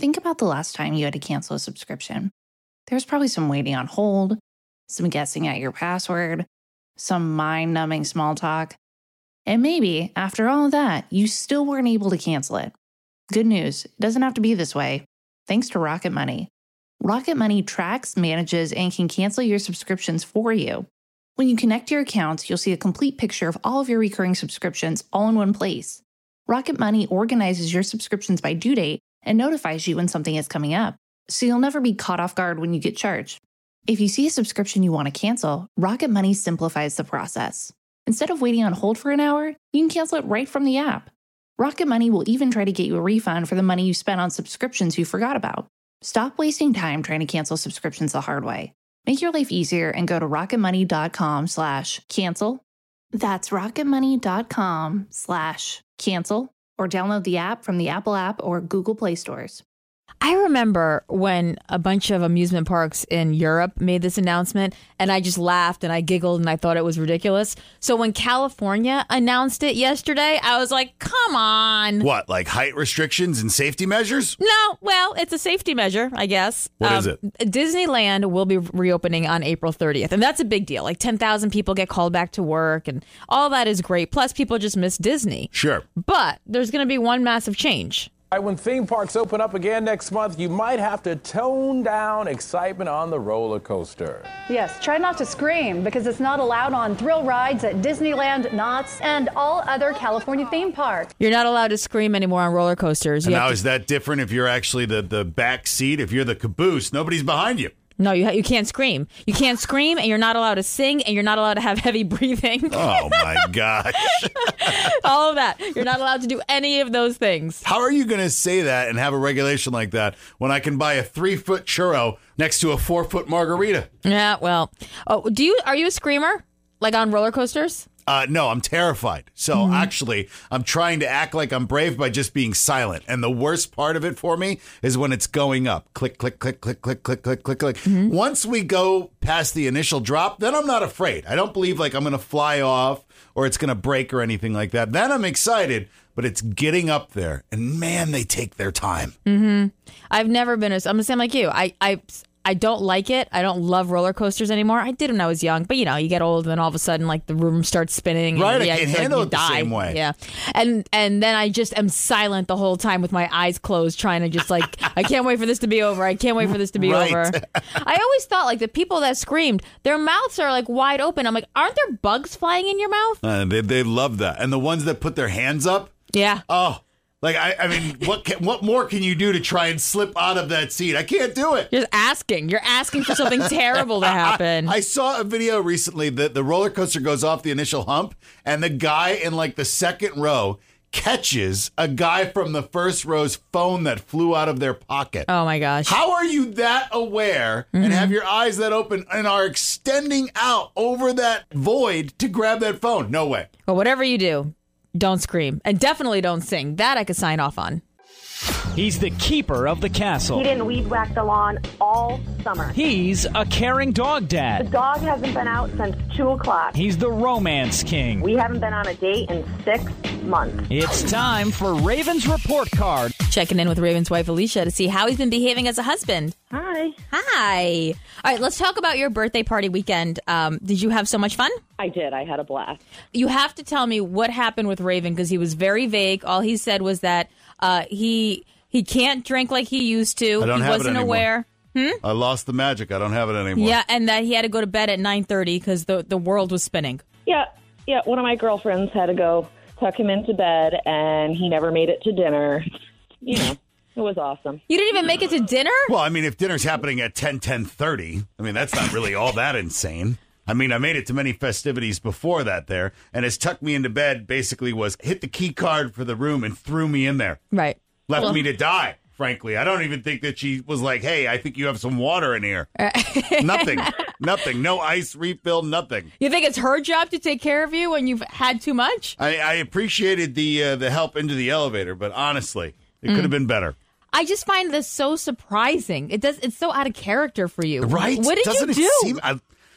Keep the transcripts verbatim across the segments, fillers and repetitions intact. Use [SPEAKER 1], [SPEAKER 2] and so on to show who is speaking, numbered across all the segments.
[SPEAKER 1] Think about the last time you had to cancel a subscription. There was probably some waiting on hold, some guessing at your password, some mind-numbing small talk. And maybe, after all of that, you still weren't able to cancel it. Good news, it doesn't have to be this way. Thanks to Rocket Money. Rocket Money tracks, manages, and can cancel your subscriptions for you. When you connect your accounts, you'll see a complete picture of all of your recurring subscriptions all in one place. Rocket Money organizes your subscriptions by due date and notifies you when something is coming up, so you'll never be caught off guard when you get charged. If you see a subscription you want to cancel, Rocket Money simplifies the process. Instead of waiting on hold for an hour, you can cancel it right from the app. Rocket Money will even try to get you a refund for the money you spent on subscriptions you forgot about. Stop wasting time trying to cancel subscriptions the hard way. Make your life easier and go to rocketmoney.com slash cancel. That's rocketmoney.com slash cancel or download the app from the Apple app or Google Play stores.
[SPEAKER 2] I remember when a bunch of amusement parks in Europe made this announcement, and I just laughed and I giggled and I thought it was ridiculous. So when California announced it yesterday, I was like, come on.
[SPEAKER 3] What, like height restrictions and safety measures?
[SPEAKER 2] No, well, it's a safety measure, I guess.
[SPEAKER 3] What
[SPEAKER 2] um,
[SPEAKER 3] is it?
[SPEAKER 2] Disneyland will be reopening on April thirtieth, and that's a big deal. Like ten thousand people get called back to work, and all that is great. Plus, people just miss Disney.
[SPEAKER 3] Sure.
[SPEAKER 2] But there's going to be one massive change.
[SPEAKER 4] When theme parks open up again next month, you might have to tone down excitement on the roller coaster.
[SPEAKER 5] Yes, try not to scream because it's not allowed on thrill rides at Disneyland, Knott's, and all other California theme parks.
[SPEAKER 2] You're not allowed to scream anymore on roller coasters.
[SPEAKER 3] And
[SPEAKER 2] You
[SPEAKER 3] now,
[SPEAKER 2] have to-
[SPEAKER 3] is that different if you're actually the, the back seat? If you're the caboose, nobody's behind you.
[SPEAKER 2] No, you ha- you can't scream. You can't scream, and you're not allowed to sing, and you're not allowed to have heavy breathing.
[SPEAKER 3] Oh, my gosh.
[SPEAKER 2] All of that. You're not allowed to do any of those things.
[SPEAKER 3] How are you going to say that and have a regulation like that when I can buy a three-foot churro next to a four-foot margarita?
[SPEAKER 2] Yeah, well. Oh, do you? Are you a screamer? Like on roller coasters?
[SPEAKER 3] Uh, no, I'm terrified. So
[SPEAKER 2] Mm-hmm.
[SPEAKER 3] actually, I'm trying to act like I'm brave by just being silent. And the worst part of it for me is when it's going up. Click, click, click, click, click, click, click, click, click.
[SPEAKER 2] Mm-hmm.
[SPEAKER 3] Once we go past the initial drop, then I'm not afraid. I don't believe like I'm going to fly off or it's going to break or anything like that. Then I'm excited, but it's getting up there. And man, they take their time.
[SPEAKER 2] Mm-hmm. I've never been a, I'm the same like you. I, I, I don't like it. I don't love roller coasters anymore. I did when I was young, but you know, you get old and then all of a sudden like the room starts spinning.
[SPEAKER 3] Right,
[SPEAKER 2] and,
[SPEAKER 3] I
[SPEAKER 2] yeah,
[SPEAKER 3] can't
[SPEAKER 2] you feel
[SPEAKER 3] handle
[SPEAKER 2] like
[SPEAKER 3] it the
[SPEAKER 2] you die.
[SPEAKER 3] same way.
[SPEAKER 2] Yeah. And and then I just am silent the whole time with my eyes closed, trying to just like, I can't wait for this to be over. I can't wait for this to be
[SPEAKER 3] Right.
[SPEAKER 2] over. I always thought like the people that screamed, their mouths are like wide open. I'm like, aren't there bugs flying in your mouth?
[SPEAKER 3] Uh, they, they love that. And the ones that put their hands up,
[SPEAKER 2] Yeah.
[SPEAKER 3] oh, like, I, I mean, what can, what more can you do to try and slip out of that seat? I can't do it.
[SPEAKER 2] You're asking. You're asking for something terrible to happen.
[SPEAKER 3] I saw a video recently that the roller coaster goes off the initial hump, and the guy in like the second row catches a guy from the first row's phone that flew out of their pocket.
[SPEAKER 2] Oh my gosh.
[SPEAKER 3] How are you that aware
[SPEAKER 2] Mm-hmm.
[SPEAKER 3] and have your eyes that open and are extending out over that void to grab that phone? No way.
[SPEAKER 2] Well, whatever you do, don't scream. And definitely don't sing. That I could sign off on.
[SPEAKER 6] He's the keeper of the castle.
[SPEAKER 7] He didn't weed whack the lawn all summer.
[SPEAKER 6] He's a caring dog
[SPEAKER 7] The
[SPEAKER 6] dad.
[SPEAKER 7] dog hasn't been out since two o'clock.
[SPEAKER 6] He's the romance king.
[SPEAKER 7] We haven't been on a date in six months.
[SPEAKER 6] It's time for Raven's Report Card.
[SPEAKER 2] Checking in with Raven's wife, Alicia, to see how he's been behaving as a husband.
[SPEAKER 7] Hi.
[SPEAKER 2] Hi. All right, let's talk about your birthday party weekend. Um, did you have so much fun?
[SPEAKER 7] I did. I had a blast.
[SPEAKER 2] You have to tell me what happened with Raven, because he was very vague. All he said was that uh, he he can't drink like he used to.
[SPEAKER 3] I don't
[SPEAKER 2] he
[SPEAKER 3] have it
[SPEAKER 2] wasn't
[SPEAKER 3] anymore.
[SPEAKER 2] aware. Hmm?
[SPEAKER 3] I lost the magic. I don't have it anymore.
[SPEAKER 2] Yeah, and that he had to go to bed at nine thirty because the, the world was spinning.
[SPEAKER 7] Yeah. Yeah. One of my girlfriends had to go tuck him into bed, and he never made it to dinner. You know, it was awesome.
[SPEAKER 2] You didn't even make it to dinner?
[SPEAKER 3] Well, I mean, if dinner's happening at ten, ten thirty, I mean, that's not really all that insane. I mean, I made it to many festivities before that there, and his tuck me into bed basically was hit the key card for the room and threw me in there.
[SPEAKER 2] Right.
[SPEAKER 3] Left
[SPEAKER 2] Well-
[SPEAKER 3] me to die, frankly. I don't even think that she was like, hey, I think you have some water in here. Nothing. Nothing. No ice refill, nothing.
[SPEAKER 2] You think it's her job to take care of you when you've had too much?
[SPEAKER 3] I, I appreciated the uh, the help into the elevator, but honestly, it could have been better.
[SPEAKER 2] I just find this so surprising. It does. It's so out of character for you.
[SPEAKER 3] Right?
[SPEAKER 2] What did
[SPEAKER 3] Doesn't
[SPEAKER 2] you do?
[SPEAKER 3] It seem, I,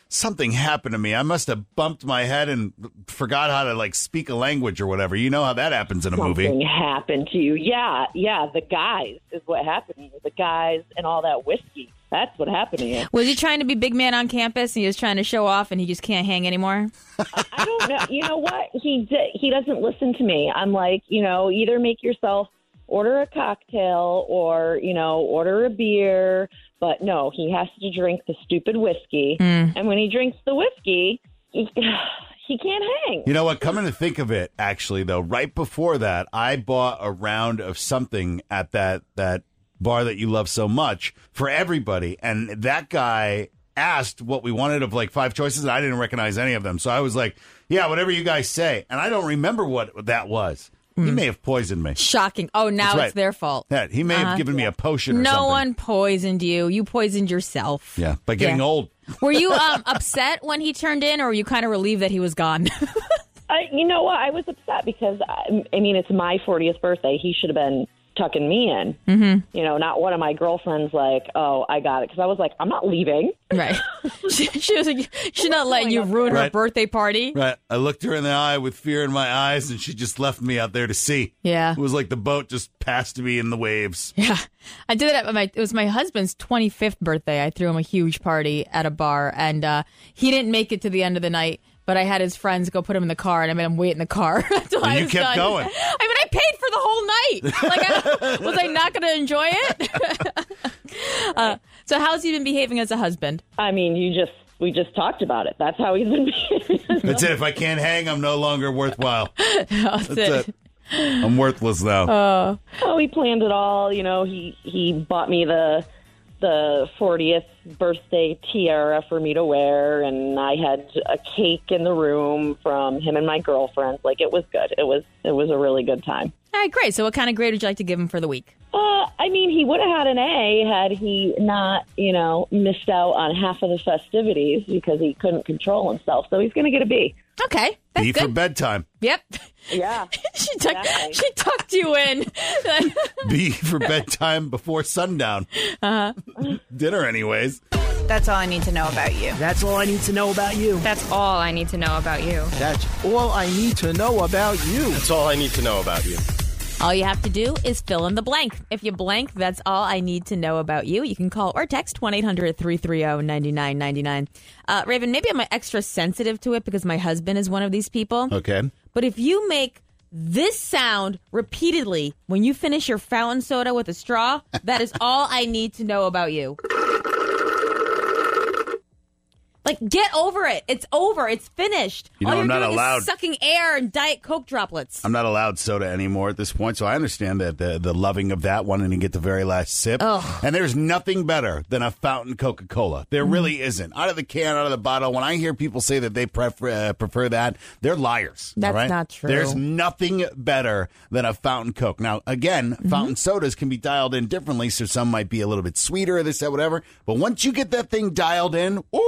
[SPEAKER 3] something happened to me. I must have bumped my head and forgot how to like speak a language or whatever. You know how that happens in a
[SPEAKER 7] Something
[SPEAKER 3] movie.
[SPEAKER 7] happened to you. Yeah, yeah, the guys is what happened to you. The guys and all that whiskey. That's what happened to you.
[SPEAKER 2] Was he trying to be big man on campus and he was trying to show off and he just can't hang anymore?
[SPEAKER 7] I don't know. You know what? He di- he doesn't listen to me. I'm like, you know, either make yourself order a cocktail or, you know, order a beer. But no, he has to drink the stupid whiskey. Mm. And when he drinks the whiskey, he, he can't hang.
[SPEAKER 3] You know what? Coming to think of it, actually, though, right before that, I bought a round of something at that that bar that you love so much for everybody. And that guy asked what we wanted of like five choices, and I didn't recognize any of them. So I was like, yeah, whatever you guys say. And I don't remember what that was. Mm. He may have poisoned me.
[SPEAKER 2] Shocking. Oh, now
[SPEAKER 3] That's right.
[SPEAKER 2] it's their fault.
[SPEAKER 3] Yeah, he may uh-huh. have given me a potion or
[SPEAKER 2] no
[SPEAKER 3] something.
[SPEAKER 2] No one poisoned you. You poisoned yourself.
[SPEAKER 3] Yeah, by getting
[SPEAKER 2] yeah.
[SPEAKER 3] old.
[SPEAKER 2] Were you um, upset when he turned in, or were you kind of relieved that he was gone?
[SPEAKER 7] I, you know what? I was upset because, I, I mean, it's my fortieth birthday. He should have been tucking me in. Mm-hmm. You know, not one of my girlfriends like, oh, I got it. Because I was like, I'm not leaving.
[SPEAKER 2] Right. she, she was like, she's not letting you ruin
[SPEAKER 3] right.
[SPEAKER 2] her birthday party.
[SPEAKER 3] Right. I looked her in the eye with fear in my eyes, and she just left me out there to sea.
[SPEAKER 2] Yeah.
[SPEAKER 3] It was like the boat just passed me in the waves.
[SPEAKER 2] Yeah. I did it at my, it was my husband's twenty-fifth birthday. I threw him a huge party at a bar, and uh, he didn't make it to the end of the night. But I had his friends go put him in the car, and I made him wait in the car until
[SPEAKER 3] and
[SPEAKER 2] I
[SPEAKER 3] you
[SPEAKER 2] was
[SPEAKER 3] kept
[SPEAKER 2] done.
[SPEAKER 3] going.
[SPEAKER 2] I mean, I paid for the whole night. Like, I, was I not going to enjoy it? uh, so, how's he been behaving as a husband?
[SPEAKER 7] I mean, you just we just talked about it. That's how he's been behaving.
[SPEAKER 3] That's it. If I can't hang, I'm no longer worthwhile.
[SPEAKER 2] That's, That's it.
[SPEAKER 3] it. I'm worthless now.
[SPEAKER 2] Uh,
[SPEAKER 7] oh, he planned it all. You know, he he bought me the. the fortieth birthday tiara for me to wear, and I had a cake in the room from him and my girlfriends. Like, it was good. It was it was a really good time.
[SPEAKER 2] All right, great. So what kind of grade would you like to give him for the week?
[SPEAKER 7] Uh, I mean, he would have had an A had he not, you know, missed out on half of the festivities because he couldn't control himself. So he's going to get a B.
[SPEAKER 2] Okay. That's
[SPEAKER 3] B
[SPEAKER 2] good.
[SPEAKER 3] for bedtime.
[SPEAKER 2] Yep.
[SPEAKER 7] Yeah.
[SPEAKER 2] she, tucked,
[SPEAKER 7] exactly.
[SPEAKER 2] she tucked you in.
[SPEAKER 3] B for bedtime before sundown.
[SPEAKER 2] Uh-huh.
[SPEAKER 3] Dinner, anyways.
[SPEAKER 8] That's all I need to know about you.
[SPEAKER 9] That's all I need to know about you.
[SPEAKER 8] That's all I need to know about you.
[SPEAKER 9] That's all I need to know about you.
[SPEAKER 10] That's all I need to know about you.
[SPEAKER 2] All you have to do is fill in the blank. If you blank, that's all I need to know about you. You can call or text one eight hundred three three zero nine nine nine nine. Uh, Raven, maybe I'm extra sensitive to it because my husband is one of these people.
[SPEAKER 3] Okay.
[SPEAKER 2] But if you make this sound repeatedly when you finish your fountain soda with a straw, that is all I need to know about you. Like, get over it. It's over. It's finished.
[SPEAKER 3] You know,
[SPEAKER 2] all you're
[SPEAKER 3] I'm not
[SPEAKER 2] doing
[SPEAKER 3] allowed.
[SPEAKER 2] is sucking air and Diet Coke droplets.
[SPEAKER 3] I'm not allowed soda anymore at this point, so I understand that the the loving of that one and you get the very last sip.
[SPEAKER 2] Ugh.
[SPEAKER 3] And there's nothing better than a fountain Coca-Cola. There mm. really isn't. Out of the can, out of the bottle. When I hear people say that they prefer uh, prefer that, they're liars.
[SPEAKER 2] That's
[SPEAKER 3] right?
[SPEAKER 2] not true.
[SPEAKER 3] There's nothing better than a fountain Coke. Now, again, mm-hmm. fountain sodas can be dialed in differently, so some might be a little bit sweeter, this, that, whatever. But once you get that thing dialed in, ooh!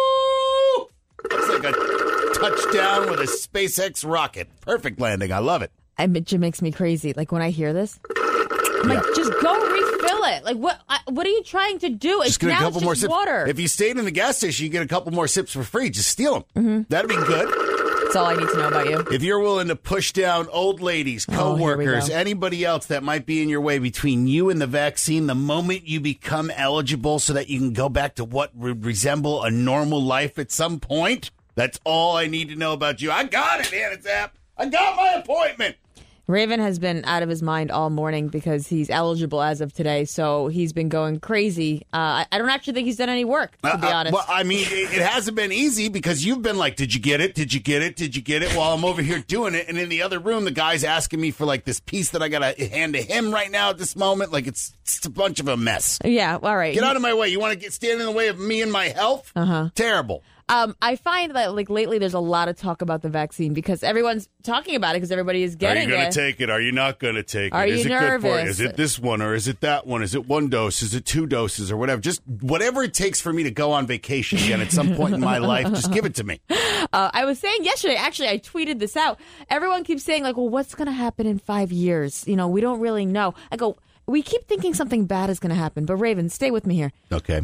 [SPEAKER 3] It's like a touchdown with a SpaceX rocket. Perfect landing. I love it.
[SPEAKER 2] I, it makes me crazy. Like, when I hear this, I'm
[SPEAKER 3] yeah.
[SPEAKER 2] like, just go refill it. Like, what I, What are you trying to do?
[SPEAKER 3] Just
[SPEAKER 2] It's
[SPEAKER 3] get a
[SPEAKER 2] now
[SPEAKER 3] couple
[SPEAKER 2] it's
[SPEAKER 3] more
[SPEAKER 2] just
[SPEAKER 3] sips.
[SPEAKER 2] water.
[SPEAKER 3] If you stayed in the gas station, you get a couple more sips for free. Just steal them. Mm-hmm. That'd be good.
[SPEAKER 2] That's all I need to know about you.
[SPEAKER 3] If you're willing to push down old ladies, coworkers,
[SPEAKER 2] oh,
[SPEAKER 3] anybody else that might be in your way between you and the vaccine, the moment you become eligible so that you can go back to what would resemble a normal life at some point, that's all I need to know about you. I got it, Anazap. I got my appointment.
[SPEAKER 2] Raven has been out of his mind all morning because he's eligible as of today, so he's been going crazy. Uh, I, I don't actually think he's done any work, to be
[SPEAKER 3] uh,
[SPEAKER 2] honest.
[SPEAKER 3] Well, I mean, it, it hasn't been easy because you've been like, did you get it? Did you get it? Did you get it? While I'm over here doing it, and in the other room, the guy's asking me for like this piece that I got to hand to him right now at this moment. Like, it's, it's a bunch of a mess.
[SPEAKER 2] Yeah, all right.
[SPEAKER 3] Get out of my way. You want to get stand in the way of me and my health?
[SPEAKER 2] Uh-huh.
[SPEAKER 3] Terrible.
[SPEAKER 2] Um, I find that, like, lately there's a lot of talk about the vaccine because everyone's talking about it because everybody is getting it.
[SPEAKER 3] Are you going to take it? Are you not going to take
[SPEAKER 2] Are
[SPEAKER 3] it?
[SPEAKER 2] you
[SPEAKER 3] Is it good for you?
[SPEAKER 2] nervous?
[SPEAKER 3] Is it this one or is it that one? Is it one dose? Is it two doses or whatever? Just whatever it takes for me to go on vacation again at some point in my life, just give it to me.
[SPEAKER 2] Uh, I was saying yesterday, actually, I tweeted this out. Everyone keeps saying, like, well, what's going to happen in five years? You know, we don't really know. I go, we keep thinking something bad is going to happen. But, Raven, stay with me here.
[SPEAKER 3] Okay.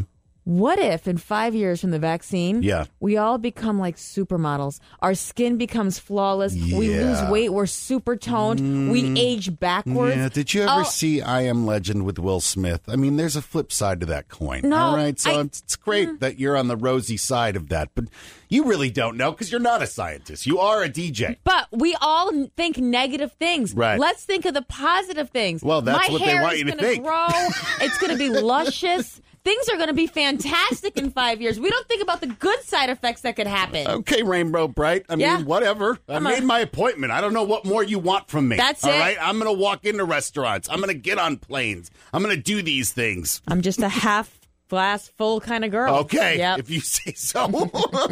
[SPEAKER 2] What if in five years from the vaccine,
[SPEAKER 3] Yeah.
[SPEAKER 2] we all become like supermodels? Our skin becomes flawless. We
[SPEAKER 3] Yeah.
[SPEAKER 2] lose weight. We're super toned. We age backwards.
[SPEAKER 3] Yeah. Did you ever
[SPEAKER 2] Oh,
[SPEAKER 3] see I Am Legend with Will Smith? I mean, there's a flip side to that coin.
[SPEAKER 2] No,
[SPEAKER 3] All right. So
[SPEAKER 2] I-
[SPEAKER 3] it's, it's great that you're on the rosy side of that, but you really don't know because you're not a scientist. You are a D J.
[SPEAKER 2] But we all n- think negative things.
[SPEAKER 3] Right.
[SPEAKER 2] Let's think of the positive things.
[SPEAKER 3] Well, that's
[SPEAKER 2] My
[SPEAKER 3] what they
[SPEAKER 2] hair
[SPEAKER 3] want
[SPEAKER 2] is
[SPEAKER 3] you to
[SPEAKER 2] gonna
[SPEAKER 3] think.
[SPEAKER 2] grow. It's going to be luscious. Things are going to be fantastic in five years. We don't think about the good side effects that could happen.
[SPEAKER 3] Okay, Rainbow Bright. I
[SPEAKER 2] Yeah.
[SPEAKER 3] mean, whatever. I
[SPEAKER 2] I'm a-
[SPEAKER 3] made my appointment. I don't know what more you want from me.
[SPEAKER 2] That's
[SPEAKER 3] all
[SPEAKER 2] it.
[SPEAKER 3] right? I'm going to walk into restaurants. I'm going to get on planes. I'm going to do these things.
[SPEAKER 2] I'm just a half glass full kind of girl.
[SPEAKER 3] Okay,
[SPEAKER 2] Yep.
[SPEAKER 3] if you say so.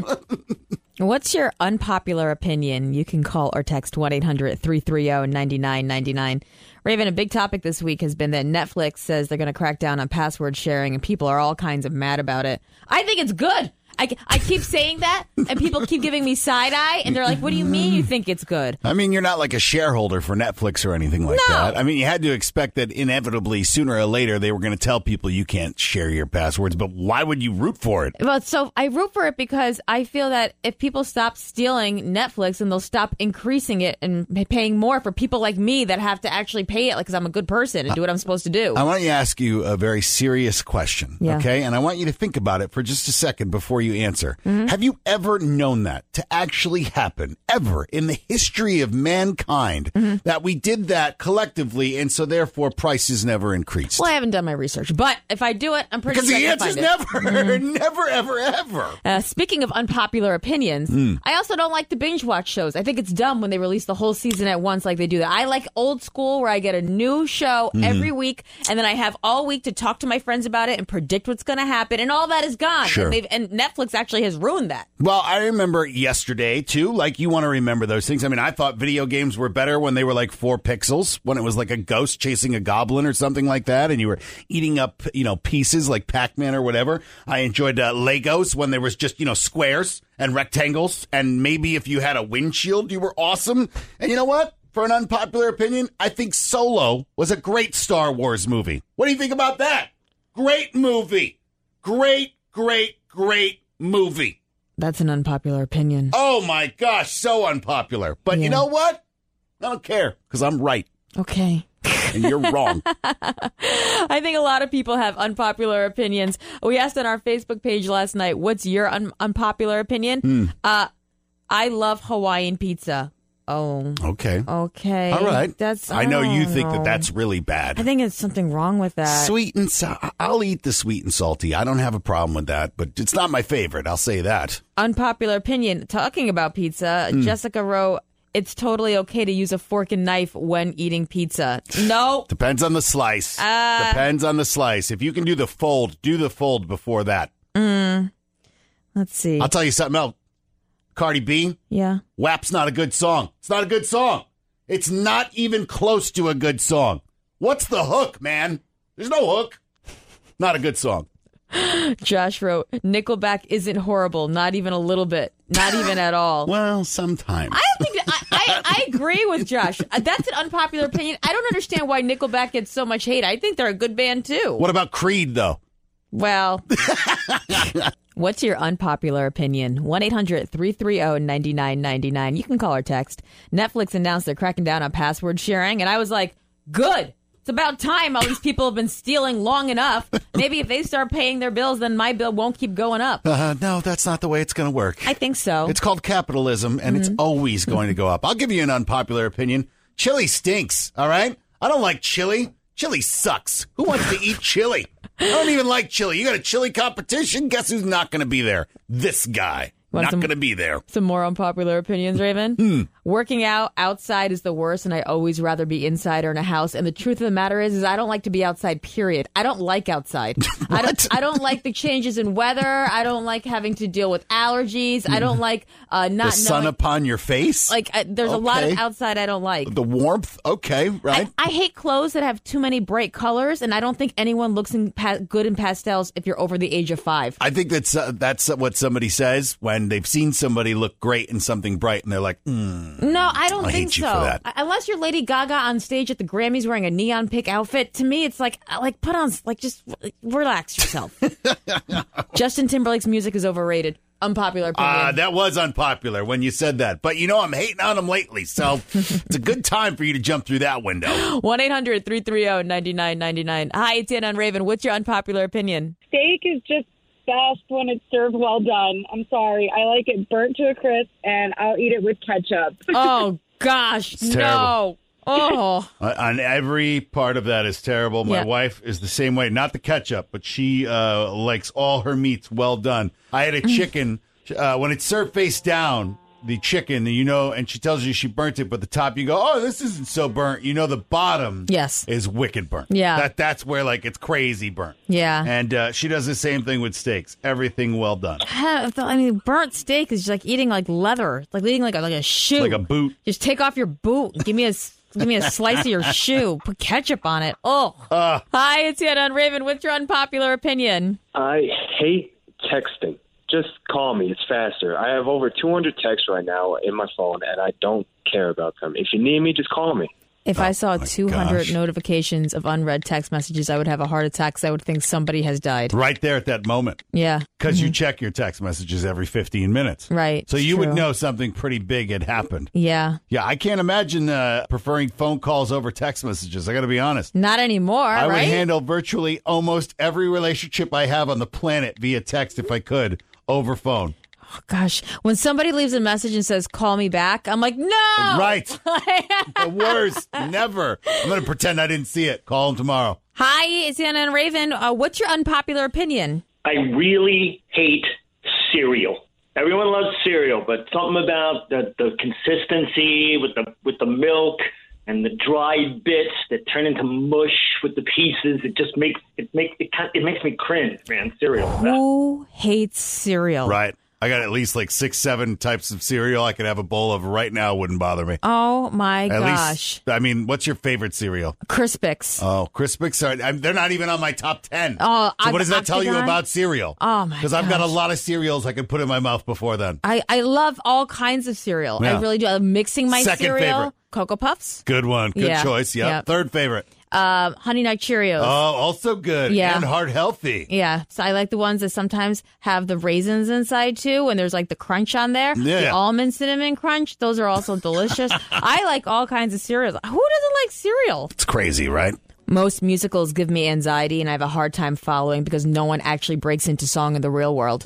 [SPEAKER 2] What's your unpopular opinion? You can call or text one eight hundred three three zero nine nine nine nine. Raven, a big topic this week has been that Netflix says they're going to crack down on password sharing, and people are all kinds of mad about it. I think it's good. I, I keep saying that, and people keep giving me side eye, and they're like, what do you mean you think it's good?
[SPEAKER 3] I mean, you're not like a shareholder for Netflix or anything like
[SPEAKER 2] No.
[SPEAKER 3] that. I mean, you had to expect that inevitably, sooner or later, they were going to tell people you can't share your passwords, but why would you root for it?
[SPEAKER 2] Well, so I root for it because I feel that if people stop stealing Netflix, and they'll stop increasing it and paying more for people like me that have to actually pay it because I'm a good person and do what I'm supposed to do.
[SPEAKER 3] I want to ask you a very serious question,
[SPEAKER 2] Yeah.
[SPEAKER 3] okay? And I want you to think about it for just a second before you answer.
[SPEAKER 2] Mm-hmm.
[SPEAKER 3] Have you ever known that to actually happen, ever in the history of mankind,
[SPEAKER 2] Mm-hmm.
[SPEAKER 3] that we did that collectively and so therefore prices never increased?
[SPEAKER 2] Well, I haven't done my research, but if I do it, I'm pretty
[SPEAKER 3] Because
[SPEAKER 2] sure
[SPEAKER 3] the
[SPEAKER 2] I can
[SPEAKER 3] answer's
[SPEAKER 2] find it.
[SPEAKER 3] never, never, ever, ever.
[SPEAKER 2] Uh, speaking of unpopular opinions,
[SPEAKER 3] Hmm.
[SPEAKER 2] I also don't like to binge watch shows. I think it's dumb when they release the whole season at once like they do that. I like old school where I get a new show
[SPEAKER 3] Hmm.
[SPEAKER 2] every week, and then I have all week to talk to my friends about it and predict what's going to happen, and all that is gone.
[SPEAKER 3] Sure.
[SPEAKER 2] And, they've, and Netflix actually has ruined that.
[SPEAKER 3] Well, I remember yesterday, too. Like, you want to remember those things. I mean, I thought video games were better when they were like four pixels, when it was like a ghost chasing a goblin or something like that, and you were eating up, you know, pieces like Pac-Man or whatever. I enjoyed uh, Legos when there was just, you know, squares and rectangles, and maybe if you had a windshield, you were awesome. And you know what? For an unpopular opinion, I think Solo was a great Star Wars movie. What do you think about that? Great movie. Great, great, great movie.
[SPEAKER 2] That's an unpopular opinion.
[SPEAKER 3] Oh, my gosh, so unpopular. But
[SPEAKER 2] Yeah.
[SPEAKER 3] you know what? I don't care, because I'm right,
[SPEAKER 2] Okay.
[SPEAKER 3] and you're wrong.
[SPEAKER 2] I think a lot of people have unpopular opinions. We asked on our Facebook page last night, what's your un- unpopular opinion?
[SPEAKER 3] Hmm.
[SPEAKER 2] Uh, I love Hawaiian pizza. Oh,
[SPEAKER 3] Okay.
[SPEAKER 2] okay.
[SPEAKER 3] All right.
[SPEAKER 2] That's.
[SPEAKER 3] I know you
[SPEAKER 2] don't
[SPEAKER 3] think that
[SPEAKER 2] know.
[SPEAKER 3] that's really
[SPEAKER 2] I
[SPEAKER 3] bad.
[SPEAKER 2] think it's something wrong with that.
[SPEAKER 3] Sweet and so- I'll eat the sweet and salty. I don't have a problem with that, but it's not my favorite. I'll say that.
[SPEAKER 2] Unpopular opinion. Talking about pizza,
[SPEAKER 3] Hmm.
[SPEAKER 2] Jessica wrote, it's totally okay to use a fork and knife when eating pizza. No.
[SPEAKER 3] Depends on the slice.
[SPEAKER 2] Uh,
[SPEAKER 3] Depends on the slice. If you can do the fold, do the fold before that.
[SPEAKER 2] Let's see.
[SPEAKER 3] I'll tell you something else. Cardi B,
[SPEAKER 2] Yeah.
[SPEAKER 3] W A P's not a good song. It's not a good song. It's not even close to a good song. What's the hook, man? There's no hook. Not a good song.
[SPEAKER 2] Josh wrote, Nickelback isn't horrible. Not even a little bit. Not even at all.
[SPEAKER 3] Well, sometimes.
[SPEAKER 2] I don't think that, I, I, I agree with Josh. Uh, That's an unpopular opinion. I don't understand why Nickelback gets so much hate. I think they're a good band too.
[SPEAKER 3] What about Creed, though?
[SPEAKER 2] Well, what's your unpopular opinion? one eight hundred three three zero nine nine nine nine. You can call or text. Netflix announced they're cracking down on password sharing, and I was like, good. It's about time. All these people have been stealing long enough. Maybe if they start paying their bills, then my bill won't keep going up.
[SPEAKER 3] Uh, no, that's not the way it's going to work.
[SPEAKER 2] I think so.
[SPEAKER 3] It's called capitalism, and it's always going to go up. I'll give you an unpopular opinion. Chili stinks, all right? I don't like chili. Chili sucks. Who wants to eat chili? I don't even like chili. You got a chili competition? Guess who's not going to be there? This guy.
[SPEAKER 2] Want
[SPEAKER 3] Not
[SPEAKER 2] some-
[SPEAKER 3] going to be there.
[SPEAKER 2] Some more unpopular opinions, Raven.
[SPEAKER 3] Hmm.
[SPEAKER 2] Working out outside is the worst, and I always rather be inside or in a house. And the truth of the matter is, is I don't like to be outside. Period. I don't like outside. I don't. I don't like the changes in weather. I don't like having to deal with allergies. I don't like uh, not
[SPEAKER 3] The sun
[SPEAKER 2] knowing.
[SPEAKER 3] upon your face?
[SPEAKER 2] Like uh, there's a lot of
[SPEAKER 3] Okay.
[SPEAKER 2] outside I don't like.
[SPEAKER 3] The warmth? Okay, right.
[SPEAKER 2] I, I hate clothes that have too many bright colors, and I don't think anyone looks in pa- good in pastels if you're over the age of five.
[SPEAKER 3] I think that's uh, that's what somebody says when and they've seen somebody look great in something bright, and they're like, mm,
[SPEAKER 2] No, I don't
[SPEAKER 3] I
[SPEAKER 2] think
[SPEAKER 3] hate you
[SPEAKER 2] so.
[SPEAKER 3] for that.
[SPEAKER 2] I- Unless you're Lady Gaga on stage at the Grammys wearing a neon pink outfit, to me, it's like, like put on, like just relax yourself. Justin Timberlake's music is overrated. Unpopular opinion.
[SPEAKER 3] Uh, that was unpopular when you said that. But, you know, I'm hating on him lately, so it's a good time for you to jump through that window.
[SPEAKER 2] one eight hundred three three zero nine nine nine nine. Hi, it's Ann on Raven. What's your unpopular opinion?
[SPEAKER 10] Steak is just best when it's served well done. I'm sorry. I like it burnt to a crisp, and I'll eat it with ketchup.
[SPEAKER 2] Oh, gosh.
[SPEAKER 3] It's
[SPEAKER 2] no.
[SPEAKER 3] terrible.
[SPEAKER 2] Oh.
[SPEAKER 3] Uh, on every part of that is terrible. My
[SPEAKER 2] Yeah.
[SPEAKER 3] wife is the same way. Not the ketchup, but she uh, likes all her meats well done. I had a chicken, uh, when it's served face down, the chicken, you know, and she tells you she burnt it, but the top, you go, oh, this isn't so burnt. You know, the bottom
[SPEAKER 2] Yes.
[SPEAKER 3] is wicked burnt.
[SPEAKER 2] Yeah.
[SPEAKER 3] That That's where, like, it's crazy burnt.
[SPEAKER 2] Yeah.
[SPEAKER 3] And uh, she does the same thing with steaks. Everything well done.
[SPEAKER 2] I mean, burnt steak is just like eating like leather, like eating like a, like a shoe.
[SPEAKER 3] Like a boot.
[SPEAKER 2] Just take off your boot and give me a give me a slice of your shoe. Put ketchup on it. Oh.
[SPEAKER 3] Uh,
[SPEAKER 2] Hi, it's Ann on Raven. What's your unpopular opinion?
[SPEAKER 11] I hate texting. Just call me. It's faster. I have over two hundred texts right now in my phone, and I don't care about them. If you need me, just call me.
[SPEAKER 2] If I saw two hundred
[SPEAKER 3] gosh.
[SPEAKER 2] notifications of unread text messages, I would have a heart attack because I would think somebody has died.
[SPEAKER 3] right there at that moment.
[SPEAKER 2] Yeah.
[SPEAKER 3] Because you check your text messages every fifteen minutes.
[SPEAKER 2] Right.
[SPEAKER 3] So
[SPEAKER 2] It's
[SPEAKER 3] you would
[SPEAKER 2] true.
[SPEAKER 3] know something pretty big had happened.
[SPEAKER 2] Yeah.
[SPEAKER 3] Yeah, I can't imagine uh, preferring phone calls over text messages. I got to be honest.
[SPEAKER 2] Not anymore,
[SPEAKER 3] I would
[SPEAKER 2] right?
[SPEAKER 3] handle virtually almost every relationship I have on the planet via text if I could over phone.
[SPEAKER 2] Oh, gosh. When somebody leaves a message and says, call me back, I'm like, no.
[SPEAKER 3] Right. The worst. Never. I'm going to pretend I didn't see it. Call them tomorrow.
[SPEAKER 2] Hi, it's Anna and Raven. Uh, what's your unpopular opinion?
[SPEAKER 12] I really hate cereal. Everyone loves cereal, but something about the, the consistency with the with the milk and the dried bits that turn into mush with the pieces, it just makes it makes it, it makes me cringe, man. Cereal.
[SPEAKER 2] Who hates cereal?
[SPEAKER 3] Right. I got at least like six, seven types of cereal I could have a bowl of right now. Wouldn't bother me.
[SPEAKER 2] Oh, my
[SPEAKER 3] At
[SPEAKER 2] gosh.
[SPEAKER 3] least, I mean, what's your favorite cereal?
[SPEAKER 2] Crispix.
[SPEAKER 3] Oh, Crispix are, I, they're not even on my top ten.
[SPEAKER 2] Oh,
[SPEAKER 3] so what does that
[SPEAKER 2] I've-
[SPEAKER 3] tell you
[SPEAKER 2] Octagon?
[SPEAKER 3] about cereal?
[SPEAKER 2] Oh, my
[SPEAKER 3] Because I've got a
[SPEAKER 2] gosh.
[SPEAKER 3] lot of cereals I could put in my mouth before then.
[SPEAKER 2] I, I love all kinds of cereal.
[SPEAKER 3] Yeah.
[SPEAKER 2] I really do. I love mixing my
[SPEAKER 3] Second
[SPEAKER 2] cereal.
[SPEAKER 3] favorite.
[SPEAKER 2] Cocoa Puffs.
[SPEAKER 3] Good one. Good
[SPEAKER 2] Yeah.
[SPEAKER 3] choice. Yep.
[SPEAKER 2] Yep.
[SPEAKER 3] Third favorite.
[SPEAKER 2] Uh, Honey Nut Cheerios.
[SPEAKER 3] Oh, also good.
[SPEAKER 2] Yeah.
[SPEAKER 3] And heart healthy.
[SPEAKER 2] Yeah, so I like the ones that sometimes have the raisins inside too, and there's like the crunch on there.
[SPEAKER 3] Yeah.
[SPEAKER 2] The almond cinnamon crunch, those are also delicious. I like all kinds of cereals. Who doesn't like cereal?
[SPEAKER 3] It's crazy, right?
[SPEAKER 2] Most musicals give me anxiety, and I have a hard time following because no one actually breaks into song in the real world.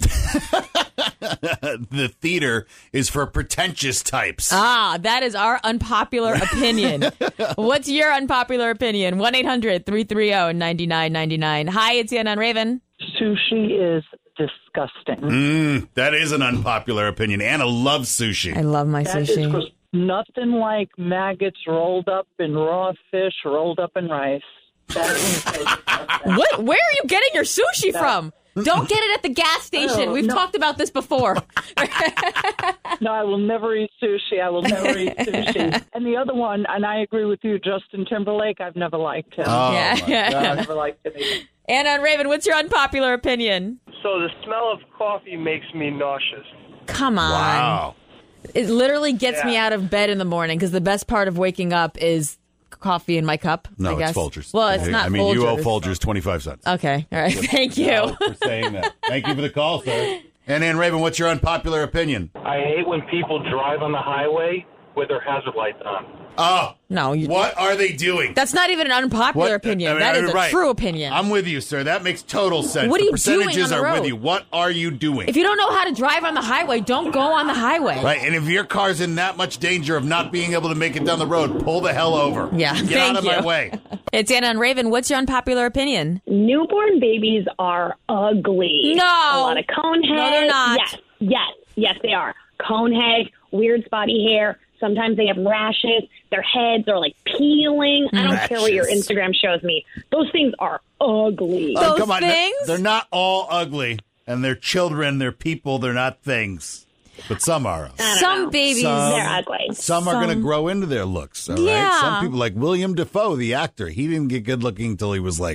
[SPEAKER 3] The theater is for pretentious types.
[SPEAKER 2] Ah, that is our unpopular opinion. What's your unpopular opinion? one eight hundred three three zero nine nine nine nine. Hi, it's Ann on Raven.
[SPEAKER 13] Sushi is disgusting.
[SPEAKER 3] Mm, that is an unpopular opinion. Anna loves sushi.
[SPEAKER 2] I love my
[SPEAKER 13] That
[SPEAKER 2] sushi.
[SPEAKER 13] is nothing like maggots rolled up in raw fish, rolled up in rice. That is disgusting.
[SPEAKER 2] What? Where are you getting your sushi from? Don't get it at the gas station.
[SPEAKER 13] Oh,
[SPEAKER 2] We've
[SPEAKER 13] no.
[SPEAKER 2] talked about this before.
[SPEAKER 13] No, I will never eat sushi. I will never eat sushi. And the other one, and I agree with you, Justin Timberlake, I've never liked him.
[SPEAKER 3] Oh,
[SPEAKER 2] Yeah.
[SPEAKER 3] my
[SPEAKER 13] I've
[SPEAKER 3] God.
[SPEAKER 13] never liked him either.
[SPEAKER 2] Anna and Raven, what's your unpopular opinion?
[SPEAKER 14] So the smell of coffee makes me nauseous.
[SPEAKER 2] Come on.
[SPEAKER 3] Wow.
[SPEAKER 2] It literally gets
[SPEAKER 14] Yeah.
[SPEAKER 2] me out of bed in the morning because the best part of waking up is coffee in my cup.
[SPEAKER 3] No,
[SPEAKER 2] I
[SPEAKER 3] it's
[SPEAKER 2] guess.
[SPEAKER 3] Folgers.
[SPEAKER 2] Well, it's
[SPEAKER 3] I
[SPEAKER 2] not
[SPEAKER 3] mean,
[SPEAKER 2] Folgers.
[SPEAKER 3] you owe Folgers twenty-five cents.
[SPEAKER 2] Okay. All right. Thank you.
[SPEAKER 3] No, for saying that. Thank you for the call, sir. And Ann Raven, what's your unpopular opinion?
[SPEAKER 14] I hate when people drive on the highway with their hazard lights on.
[SPEAKER 3] Oh,
[SPEAKER 2] No, you,
[SPEAKER 3] what are they doing?
[SPEAKER 2] that's not even an unpopular
[SPEAKER 3] What-
[SPEAKER 2] opinion.
[SPEAKER 3] I mean,
[SPEAKER 2] that
[SPEAKER 3] I
[SPEAKER 2] is
[SPEAKER 3] mean,
[SPEAKER 2] a
[SPEAKER 3] right.
[SPEAKER 2] true opinion.
[SPEAKER 3] I'm with you, sir. That makes total sense.
[SPEAKER 2] What are
[SPEAKER 3] the
[SPEAKER 2] you doing
[SPEAKER 3] percentages
[SPEAKER 2] on the
[SPEAKER 3] are with
[SPEAKER 2] road?
[SPEAKER 3] you. What are you doing?
[SPEAKER 2] If you don't know how to drive on the highway, don't go on the highway.
[SPEAKER 3] Right, and if your car's in that much danger of not being able to make it down the road, pull the hell over.
[SPEAKER 2] Yeah,
[SPEAKER 3] Get
[SPEAKER 2] thank
[SPEAKER 3] out of
[SPEAKER 2] you.
[SPEAKER 3] my way.
[SPEAKER 2] It's Anna and Raven. What's your unpopular opinion?
[SPEAKER 7] Newborn babies are ugly.
[SPEAKER 2] No.
[SPEAKER 7] A lot of cone head.
[SPEAKER 2] No, they're not.
[SPEAKER 7] Yes, yes, yes, they are. Cone head, weird spotty hair. Sometimes they have rashes. Their heads are like peeling. I don't care what your
[SPEAKER 3] Rashes.
[SPEAKER 7] Instagram shows me. Those things are ugly.
[SPEAKER 3] Oh,
[SPEAKER 2] Those
[SPEAKER 3] come on.
[SPEAKER 2] things?
[SPEAKER 3] They're not all ugly, and they're children, they're people, they're not things. But some are.
[SPEAKER 7] I don't
[SPEAKER 2] Some
[SPEAKER 7] know.
[SPEAKER 2] babies.
[SPEAKER 3] Some-
[SPEAKER 7] They're ugly.
[SPEAKER 3] Some are going to
[SPEAKER 2] Some-
[SPEAKER 3] grow into their looks, all right?
[SPEAKER 2] Yeah.
[SPEAKER 3] Some people, like William Dafoe, the actor, he didn't get good looking until he was like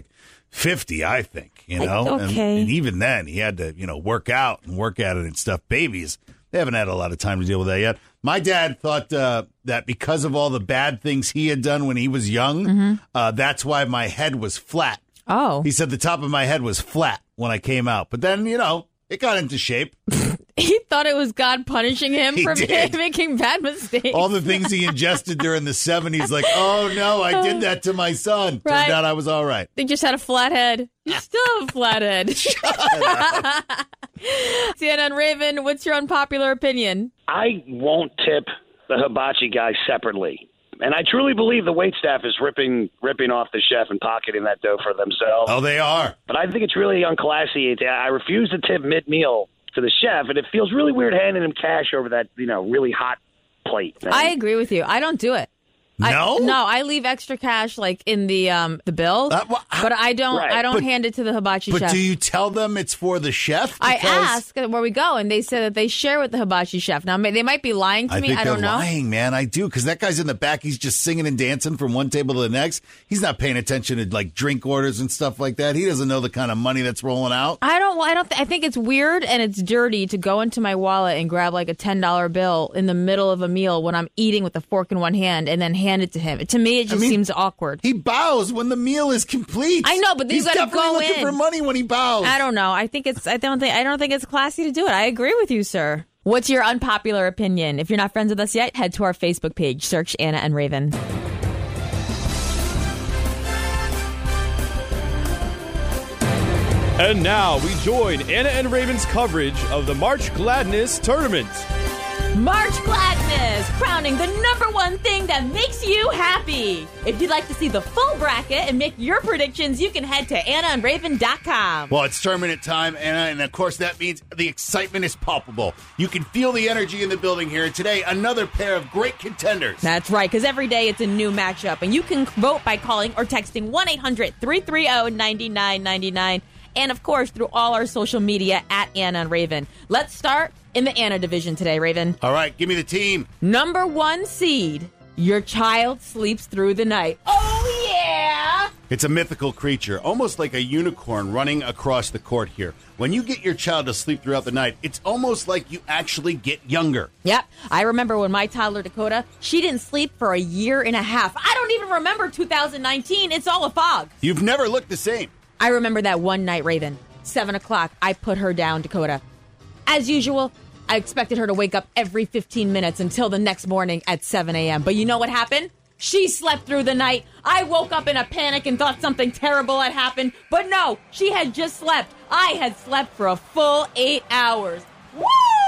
[SPEAKER 3] fifty, I think, you know?
[SPEAKER 2] I, okay.
[SPEAKER 3] And, and even then, he had to, you know, work out and work at it and stuff. Babies, they haven't had a lot of time to deal with that yet. My dad thought uh, that because of all the bad things he had done when he was young, mm-hmm. uh, that's why my head was flat.
[SPEAKER 2] Oh.
[SPEAKER 3] He said the top of my head was flat when I came out. But then, you know, it got into shape.
[SPEAKER 2] He thought it was God punishing him
[SPEAKER 3] He
[SPEAKER 2] for
[SPEAKER 3] did.
[SPEAKER 2] making bad mistakes.
[SPEAKER 3] All the things he ingested during the seventies, like, oh, no, I did that to my son.
[SPEAKER 2] Right.
[SPEAKER 3] Turned out I was all right.
[SPEAKER 2] They just had a flat head. You still have a flat head. C N N Raven, what's your unpopular opinion?
[SPEAKER 15] I won't tip the hibachi guy separately. And I truly believe the waitstaff is ripping ripping off the chef and pocketing that dough for themselves.
[SPEAKER 3] Oh, they are.
[SPEAKER 15] But I think it's really unclassy. I refuse to tip mid-meal to the chef, and it feels really weird handing him cash over that, you know, really hot plate.
[SPEAKER 2] I agree with you. I don't do it.
[SPEAKER 3] No,
[SPEAKER 2] I, no, I leave extra cash like in the um the bill,
[SPEAKER 3] uh, well,
[SPEAKER 2] but I don't.
[SPEAKER 3] right.
[SPEAKER 2] I don't
[SPEAKER 3] but,
[SPEAKER 2] hand it to the hibachi
[SPEAKER 3] but
[SPEAKER 2] chef.
[SPEAKER 3] But do you tell them it's for the chef?
[SPEAKER 2] I
[SPEAKER 3] Because
[SPEAKER 2] ask where we go, and they say that they share with the hibachi chef. Now they might be lying to
[SPEAKER 3] I
[SPEAKER 2] me.
[SPEAKER 3] think
[SPEAKER 2] I don't
[SPEAKER 3] they're
[SPEAKER 2] know.
[SPEAKER 3] lying, man. I do, because that guy's in the back. He's just singing and dancing from one table to the next. He's not paying attention to like drink orders and stuff like that. He doesn't know the kind of money that's rolling out.
[SPEAKER 2] I don't. I don't. Th- I think it's weird and it's dirty to go into my wallet and grab like a ten dollar bill in the middle of a meal when I'm eating with a fork in one hand and then hand it to him. To me, it just
[SPEAKER 3] I mean,
[SPEAKER 2] seems awkward.
[SPEAKER 3] He bows when the meal is complete.
[SPEAKER 2] I know, but then
[SPEAKER 3] he's
[SPEAKER 2] you got to
[SPEAKER 3] definitely
[SPEAKER 2] go
[SPEAKER 3] looking
[SPEAKER 2] in
[SPEAKER 3] for money when he bows.
[SPEAKER 2] I don't know. I think it's. I don't think. I don't think it's classy to do it. I agree with you, sir. What's your unpopular opinion? If you're not friends with us yet, head to our Facebook page. Search Anna and Raven.
[SPEAKER 16] And now we join Anna and Raven's coverage of the March Gladness Tournament.
[SPEAKER 2] March Gladness, crowning the number one thing that makes you happy. If you'd like to see the full bracket and make your predictions, you can head to anna and raven dot com.
[SPEAKER 3] Well, it's tournament time, Anna, and of course that means the excitement is palpable. You can feel the energy in the building here. Today, another pair of great contenders.
[SPEAKER 2] That's right, because every day it's a new matchup, and you can vote by calling or texting one eight hundred three three zero nine nine nine nine. And, of course, through all our social media at Anna and Raven. Let's start in the Anna division today, Raven.
[SPEAKER 3] All right, give me the team.
[SPEAKER 2] Number one seed, your child sleeps through the night. Oh, yeah!
[SPEAKER 3] It's a mythical creature, almost like a unicorn running across the court here. When you get your child to sleep throughout the night, it's almost like you actually get younger.
[SPEAKER 2] Yep. I remember when my toddler, Dakota, she didn't sleep for a year and a half. I don't even remember two thousand nineteen. It's all a fog.
[SPEAKER 3] You've never looked the same.
[SPEAKER 2] I remember that one night, Raven. Seven o'clock, I put her down, Dakota. As usual, I expected her to wake up every fifteen minutes until the next morning at seven a.m. But you know what happened? She slept through the night. I woke up in a panic and thought something terrible had happened. But no, she had just slept. I had slept for a full eight hours. Woo!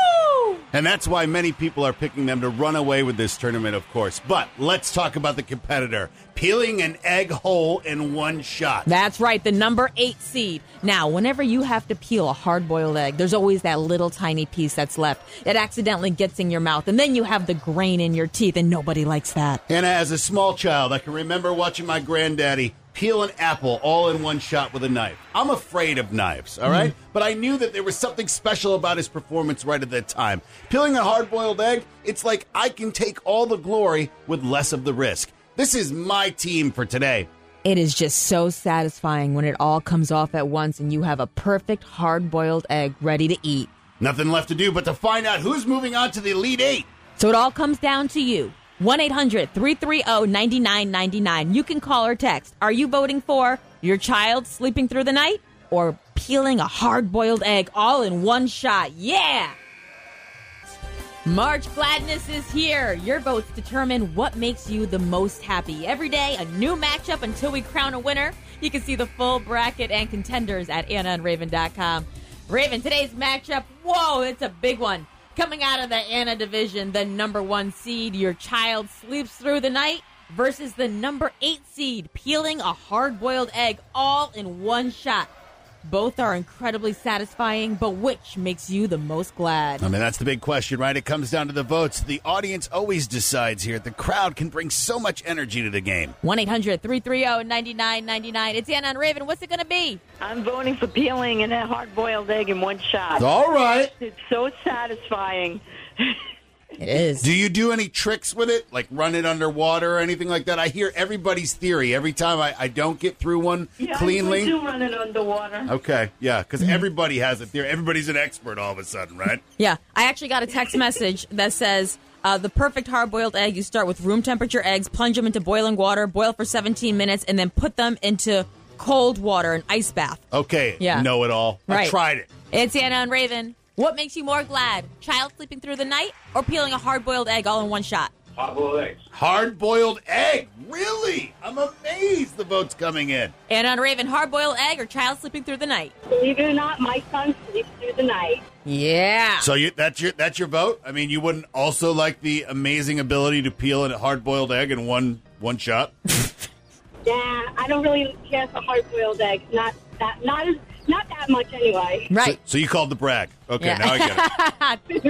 [SPEAKER 3] And that's why many people are picking them to run away with this tournament, of course. But let's talk about the competitor. Peeling an egg whole in one shot.
[SPEAKER 2] That's right, the number eight seed. Now, whenever you have to peel a hard-boiled egg, there's always that little tiny piece that's left. It accidentally gets in your mouth, and then you have the grain in your teeth, and nobody likes that.
[SPEAKER 3] And as a small child, I can remember watching my granddaddy peel an apple all in one shot with a knife. I'm afraid of knives, all right? Mm-hmm. But I knew that there was something special about his performance right at that time. Peeling a hard-boiled egg, it's like I can take all the glory with less of the risk. This is my team for today.
[SPEAKER 2] It is just so satisfying when it all comes off at once and you have a perfect hard-boiled egg ready to eat.
[SPEAKER 3] Nothing left to do but to find out who's moving on to the Elite Eight.
[SPEAKER 2] So it all comes down to you. one eight hundred three three zero nine nine nine nine. You can call or text. Are you voting for your child sleeping through the night or peeling a hard-boiled egg all in one shot? Yeah! March Gladness is here. Your votes determine what makes you the most happy. Every day, a new matchup until we crown a winner. You can see the full bracket and contenders at anna and raven dot com. Raven, today's matchup, whoa, it's a big one. Coming out of the Anna division, the number one seed, your child sleeps through the night, versus the number eight seed, peeling a hard-boiled egg all in one shot. Both are incredibly satisfying, but which makes you the most glad?
[SPEAKER 3] I mean, that's the big question, right? It comes down to the votes. The audience always decides here. The crowd can bring so much energy to the game.
[SPEAKER 2] one eight hundred three three zero nine nine nine nine. It's Anna and Raven. What's it going to be?
[SPEAKER 17] I'm voting for peeling and a hard-boiled egg in one shot.
[SPEAKER 3] All right.
[SPEAKER 17] It's so satisfying.
[SPEAKER 2] It is.
[SPEAKER 3] Do you do any tricks with it, like run it underwater or anything like that? I hear everybody's theory every time I, I don't get through one
[SPEAKER 17] Yeah,
[SPEAKER 3] cleanly.
[SPEAKER 17] I do run it underwater.
[SPEAKER 3] Okay, yeah, because
[SPEAKER 2] Mm-hmm.
[SPEAKER 3] everybody has a theory. Everybody's an expert all of a sudden, right?
[SPEAKER 2] Yeah, I actually got a text message that says uh, the perfect hard-boiled egg. You start with room temperature eggs, plunge them into boiling water, boil for seventeen minutes, and then put them into cold water, an ice bath.
[SPEAKER 3] Okay,
[SPEAKER 2] Yeah.
[SPEAKER 3] know it all. I
[SPEAKER 2] Right.
[SPEAKER 3] tried it.
[SPEAKER 2] It's Anna and Raven. What makes you more glad? Child sleeping through the night or peeling a hard-boiled egg all in one shot?
[SPEAKER 11] Hard-boiled eggs.
[SPEAKER 3] Hard-boiled egg. Really? I'm amazed the vote's coming in.
[SPEAKER 2] Anna and Raven, hard-boiled egg or child sleeping through the night?
[SPEAKER 10] Believe it or not, my son sleeps through the night.
[SPEAKER 2] Yeah.
[SPEAKER 3] So you, that's your that's your vote? I mean, you wouldn't also like the amazing ability to peel a hard-boiled egg in one one shot?
[SPEAKER 10] Yeah, I don't really care for hard-boiled eggs. Not that, not as, not that much anyway.
[SPEAKER 2] Right.
[SPEAKER 3] So, so you called the brag. Okay,
[SPEAKER 2] Yeah.
[SPEAKER 3] now I get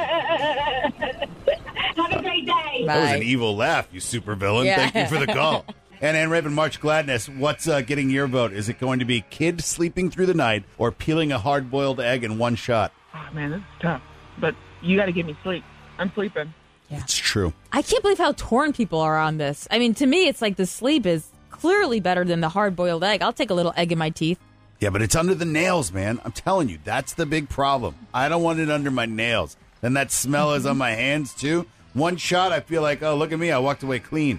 [SPEAKER 3] it.
[SPEAKER 10] Have a great day.
[SPEAKER 3] That was an evil laugh, you supervillain.
[SPEAKER 2] Yeah.
[SPEAKER 3] Thank you for the call. And Ann Raven, March Gladness, what's uh, getting your vote? Is it going to be kid sleeping through the night or peeling a hard-boiled egg in one shot?
[SPEAKER 18] Oh, man, this is tough. But you got to give me sleep. I'm sleeping.
[SPEAKER 3] It's true.
[SPEAKER 2] I can't believe how torn people are on this. I mean, to me, it's like the sleep is clearly better than the hard-boiled egg. I'll take a little egg in my teeth.
[SPEAKER 3] Yeah, but it's under the nails, man. I'm telling you, that's the big problem. I don't want it under my nails. Then that smell is on my hands, too. One shot, I feel like, oh, look at me. I walked away clean.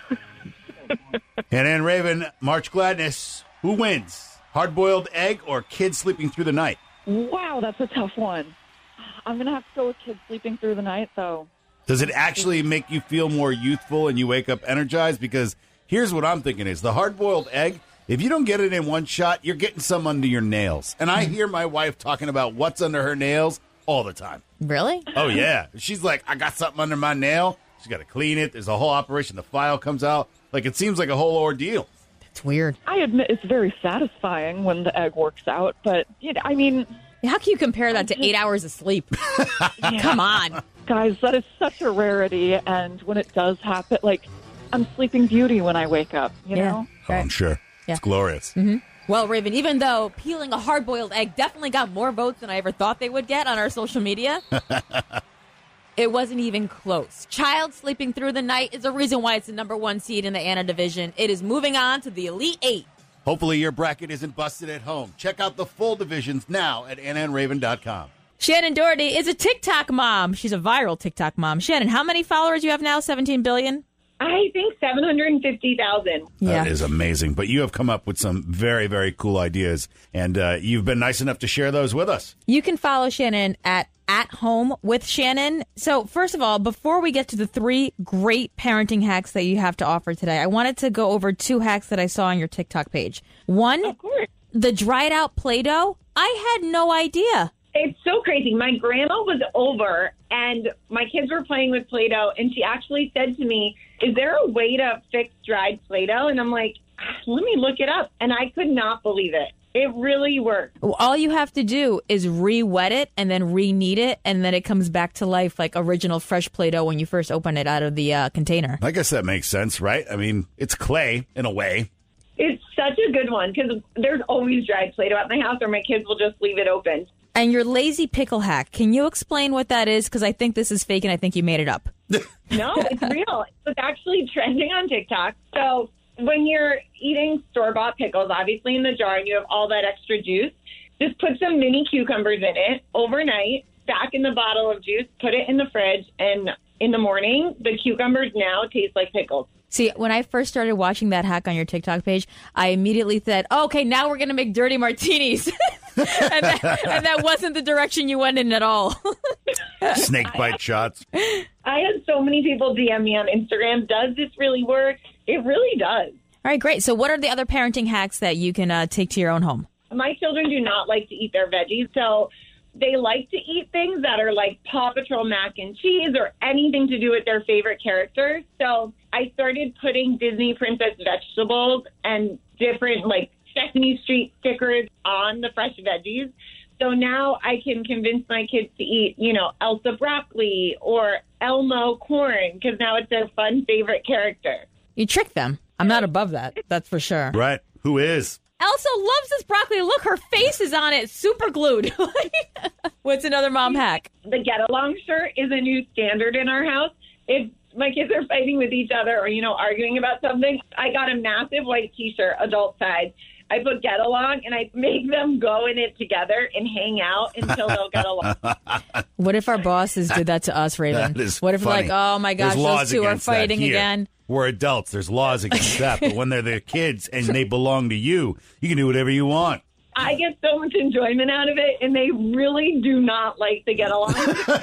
[SPEAKER 3] And Ann Raven, March Gladness, who wins? Hard-boiled egg or kid sleeping through the night?
[SPEAKER 13] Wow, that's a tough one. I'm going to have to go with kids sleeping through the night, though.
[SPEAKER 3] Does it actually make you feel more youthful and you wake up energized? Because here's what I'm thinking is the hard-boiled egg, if you don't get it in one shot, you're getting some under your nails. And I hear my wife talking about what's under her nails all the time.
[SPEAKER 2] Really?
[SPEAKER 3] Oh, yeah. She's like, I got something under my nail. She's got to clean it. There's a whole operation. The file comes out. Like, it seems like a whole ordeal.
[SPEAKER 2] It's weird.
[SPEAKER 13] I admit it's very satisfying when the egg works out, but, you know, I mean...
[SPEAKER 2] How can you compare that to eight hours of sleep? Come on.
[SPEAKER 13] Guys, that is such a rarity, and when it does happen, like, I'm Sleeping Beauty when I wake up, you
[SPEAKER 2] Yeah.
[SPEAKER 13] know?
[SPEAKER 3] Oh, I'm sure.
[SPEAKER 2] Yeah.
[SPEAKER 3] It's glorious.
[SPEAKER 2] Mm-hmm. Well, Raven, even though peeling a hard-boiled egg definitely got more votes than I ever thought they would get on our social media, it wasn't even close. Child sleeping through the night is the reason why it's the number one seed in the Anna division. It is moving on to the Elite Eight.
[SPEAKER 3] Hopefully your bracket isn't busted at home. Check out the full divisions now at anna and raven dot com.
[SPEAKER 2] Shannon Doherty is a TikTok mom. She's a viral TikTok mom. Shannon, how many followers do you have now? seventeen billion?
[SPEAKER 19] I think seven hundred fifty thousand.
[SPEAKER 3] That is amazing. But you have come up with some very, very cool ideas, and uh, you've been nice enough to share those with us.
[SPEAKER 2] You can follow Shannon at At Home with Shannon. So first of all, before we get to the three great parenting hacks that you have to offer today, I wanted to go over two hacks that I saw on your TikTok page. One,
[SPEAKER 19] of course,
[SPEAKER 2] the dried out Play-Doh. I had no idea.
[SPEAKER 19] It's so crazy. My grandma was over and my kids were playing with Play-Doh, and she actually said to me, is there a way to fix dried Play-Doh? And I'm like, let me look it up. And I could not believe it. It really works.
[SPEAKER 2] All you have to do is re-wet it and then re-knead it, and then it comes back to life like original fresh Play-Doh when you first open it out of the uh, container.
[SPEAKER 3] I guess that makes sense, right? I mean, it's clay in a way.
[SPEAKER 19] It's such a good one because there's always dried Play-Doh at my house, or my kids will just leave it open.
[SPEAKER 2] And your lazy pickle hack, can you explain what that is? Because I think this is fake and I think you made it up.
[SPEAKER 19] No, it's real. It's actually trending on TikTok. So when you're eating store-bought pickles, obviously in the jar, and you have all that extra juice, just put some mini cucumbers in it overnight, stack in the bottle of juice, put it in the fridge, and in the morning, the cucumbers now taste like pickles.
[SPEAKER 2] See, when I first started watching that hack on your TikTok page, I immediately said, oh, okay, now we're going to make dirty martinis. and, that, and that wasn't the direction you went in at all.
[SPEAKER 3] Snake bite shots.
[SPEAKER 19] I had so many people D M me on Instagram, does this really work? It really does.
[SPEAKER 2] All right, great. So what are the other parenting hacks that you can uh, take to your own home?
[SPEAKER 19] My children do not like to eat their veggies, so they like to eat things that are like Paw Patrol mac and cheese or anything to do with their favorite characters. So I started putting Disney Princess vegetables and different like Sesame Street stickers on the fresh veggies. So now I can convince my kids to eat, you know, Elsa broccoli or Elmo corn because now it's their fun favorite character.
[SPEAKER 2] You trick them. I'm not above that. That's for sure.
[SPEAKER 3] Right. Who is?
[SPEAKER 2] Elsa loves this broccoli. Look, her face is on it, super glued. What's another mom hack?
[SPEAKER 19] The get-along shirt is a new standard in our house. If my kids are fighting with each other or, you know, arguing about something, I got a massive white T-shirt, adult size. I put get along and I make them go in it together and hang out until they'll get along.
[SPEAKER 2] What if our bosses did that to us, Raven?
[SPEAKER 3] That is
[SPEAKER 2] what if
[SPEAKER 3] funny.
[SPEAKER 2] we're like, oh my gosh,
[SPEAKER 3] There's
[SPEAKER 2] those
[SPEAKER 3] laws
[SPEAKER 2] two are
[SPEAKER 3] against that
[SPEAKER 2] fighting
[SPEAKER 3] here.
[SPEAKER 2] again?
[SPEAKER 3] We're adults. There's laws against that. But when they're the kids and they belong to you, you can do whatever you want.
[SPEAKER 19] I get so much enjoyment out of it, and they really do not like to get along.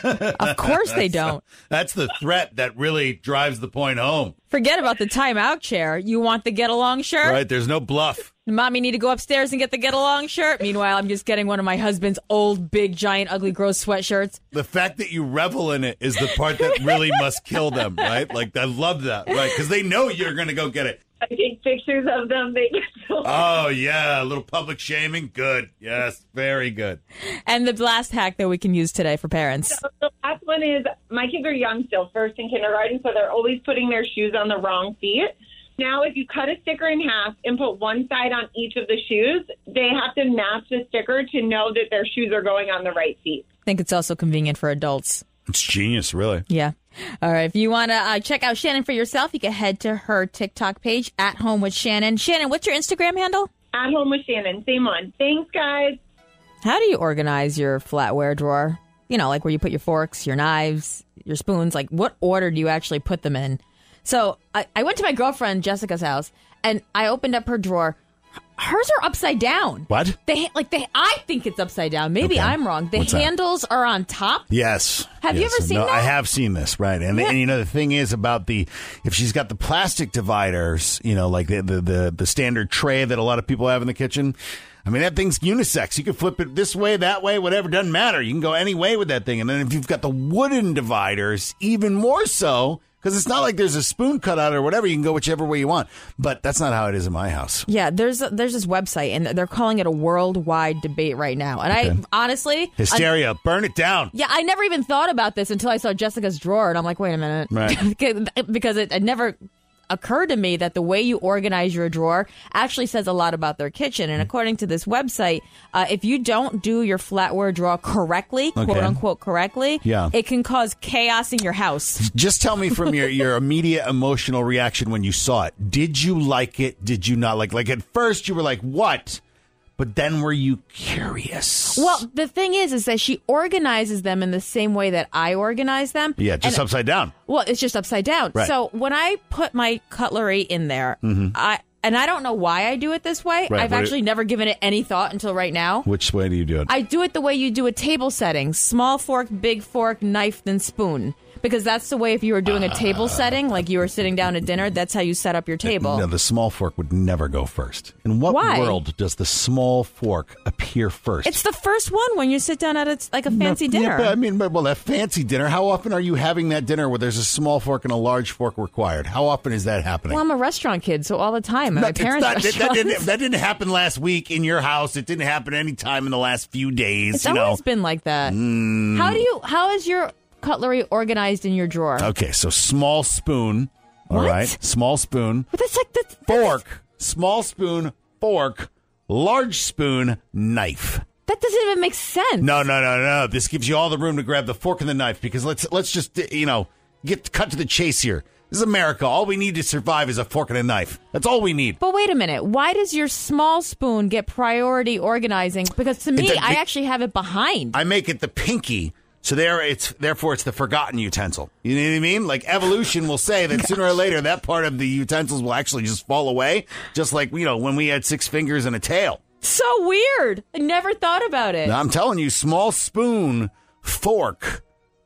[SPEAKER 2] Of course they don't.
[SPEAKER 3] That's the threat that really drives the point home.
[SPEAKER 2] Forget about the timeout chair. You want the get-along shirt?
[SPEAKER 3] Right? There's no bluff.
[SPEAKER 2] Mommy need to go upstairs and get the get-along shirt. Meanwhile, I'm just getting one of my husband's old, big, giant, ugly, gross sweatshirts.
[SPEAKER 3] The fact that you revel in it is the part that really must kill them, right? Like, I love that, right? Because they know you're going to go get it.
[SPEAKER 19] I take pictures of them. They get so
[SPEAKER 3] Oh, yeah. A little public shaming. Good. Yes. Very good.
[SPEAKER 2] And the last hack that we can use today for parents.
[SPEAKER 19] So the last one is my kids are young still, first in kindergarten, so they're always putting their shoes on the wrong feet. Now, if you cut a sticker in half and put one side on each of the shoes, they have to match the sticker to know that their shoes are going on the right feet.
[SPEAKER 2] I think it's also convenient for adults.
[SPEAKER 3] It's genius, really.
[SPEAKER 2] Yeah. All right. If you want to uh, check out Shannon for yourself, you can head to her TikTok page, At Home with Shannon. Shannon, what's your Instagram handle?
[SPEAKER 19] At Home with Shannon. Same one. Thanks, guys.
[SPEAKER 2] How do you organize your flatware drawer? You know, like where you put your forks, your knives, your spoons. Like, what order do you actually put them in? So I, I went to my girlfriend Jessica's house, and I opened up her drawer. Hers are upside down.
[SPEAKER 3] What?
[SPEAKER 2] They like they. I think it's upside down. Maybe
[SPEAKER 3] Okay.
[SPEAKER 2] I'm wrong. The
[SPEAKER 3] What's that?
[SPEAKER 2] handles are on top.
[SPEAKER 3] Yes.
[SPEAKER 2] Have you
[SPEAKER 3] Yes.
[SPEAKER 2] ever seen
[SPEAKER 3] no,
[SPEAKER 2] that?
[SPEAKER 3] I have seen this, right? And,
[SPEAKER 2] Yeah.
[SPEAKER 3] and you know the thing is about the if she's got the plastic dividers, you know, like the, the the the standard tray that a lot of people have in the kitchen. I mean, that thing's unisex. You can flip it this way, that way, whatever. Doesn't matter. You can go any way with that thing. And then if you've got the wooden dividers, even more so. Because it's not like there's a spoon cut out or whatever. You can go whichever way you want. But that's not how it is in my house.
[SPEAKER 2] Yeah, there's there's this website, and they're calling it a worldwide debate right now. And
[SPEAKER 3] Okay.
[SPEAKER 2] I honestly,
[SPEAKER 3] Hysteria.
[SPEAKER 2] I,
[SPEAKER 3] Burn it down.
[SPEAKER 2] yeah, I never even thought about this until I saw Jessica's drawer, and I'm like, wait a minute,
[SPEAKER 3] Right.
[SPEAKER 2] because it, it never occurred to me that the way you organize your drawer actually says a lot about their kitchen. And according to this website, uh, if you don't do your flatware drawer correctly,
[SPEAKER 3] Okay.
[SPEAKER 2] quote unquote correctly,
[SPEAKER 3] Yeah.
[SPEAKER 2] it can cause chaos in your house.
[SPEAKER 3] Just tell me from your, your immediate emotional reaction when you saw it. Did you like it? Did you not like? Like at first you were like, "What?" But then were you curious?
[SPEAKER 2] Well, the thing is, is that she organizes them in the same way that I organize them.
[SPEAKER 3] Yeah, just
[SPEAKER 2] And-
[SPEAKER 3] upside down.
[SPEAKER 2] Well, it's just upside down.
[SPEAKER 3] Right.
[SPEAKER 2] So when I put my cutlery in there,
[SPEAKER 3] Mhm.
[SPEAKER 2] I and I don't know why I do it this way.
[SPEAKER 3] Right,
[SPEAKER 2] I've
[SPEAKER 3] but it-
[SPEAKER 2] actually never given it any thought until right now.
[SPEAKER 3] Which way do you do it?
[SPEAKER 2] I do it the way you do a table setting: small fork, big fork, knife, then spoon. Because that's the way if you were doing a table setting, like you were sitting down at dinner, that's how you set up your table.
[SPEAKER 3] No, the small fork would never go first. In what
[SPEAKER 2] Why?
[SPEAKER 3] world does the small fork appear first?
[SPEAKER 2] It's the first one when you sit down at a, like a fancy
[SPEAKER 3] No, yeah,
[SPEAKER 2] dinner.
[SPEAKER 3] but I mean, but, well, that fancy dinner. How often are you having that dinner where there's a small fork and a large fork required? How often is that happening?
[SPEAKER 2] Well, I'm a restaurant kid, so all the time. At
[SPEAKER 3] No,
[SPEAKER 2] my
[SPEAKER 3] it's
[SPEAKER 2] parents'
[SPEAKER 3] not- that, that
[SPEAKER 2] restaurants.
[SPEAKER 3] didn't, that didn't happen last week in your house. It didn't happen any time in the last few days.
[SPEAKER 2] It's
[SPEAKER 3] you know.
[SPEAKER 2] always been like that.
[SPEAKER 3] Mm.
[SPEAKER 2] How do you? How is your cutlery organized in your drawer?
[SPEAKER 3] Okay, so small spoon. All
[SPEAKER 2] What?
[SPEAKER 3] right, small spoon.
[SPEAKER 2] But that's like the
[SPEAKER 3] fork. Small spoon, fork, large spoon, knife.
[SPEAKER 2] That doesn't even make sense.
[SPEAKER 3] No, no, no, no. This gives you all the room to grab the fork and the knife because let's let's just you know get cut to the chase here. This is America. All we need to survive is a fork and a knife. That's all we need.
[SPEAKER 2] But wait a minute. Why does your small spoon get priority organizing? Because to me,
[SPEAKER 3] It- it-
[SPEAKER 2] I actually have it behind.
[SPEAKER 3] I make it the pinky. So there, it's therefore it's the forgotten utensil. You know what I mean? Like evolution will say that sooner or later that part of the utensils will actually just fall away, just like you know when we had six fingers and a tail.
[SPEAKER 2] So weird. I never thought about it.
[SPEAKER 3] Now, I'm telling you, small spoon, fork,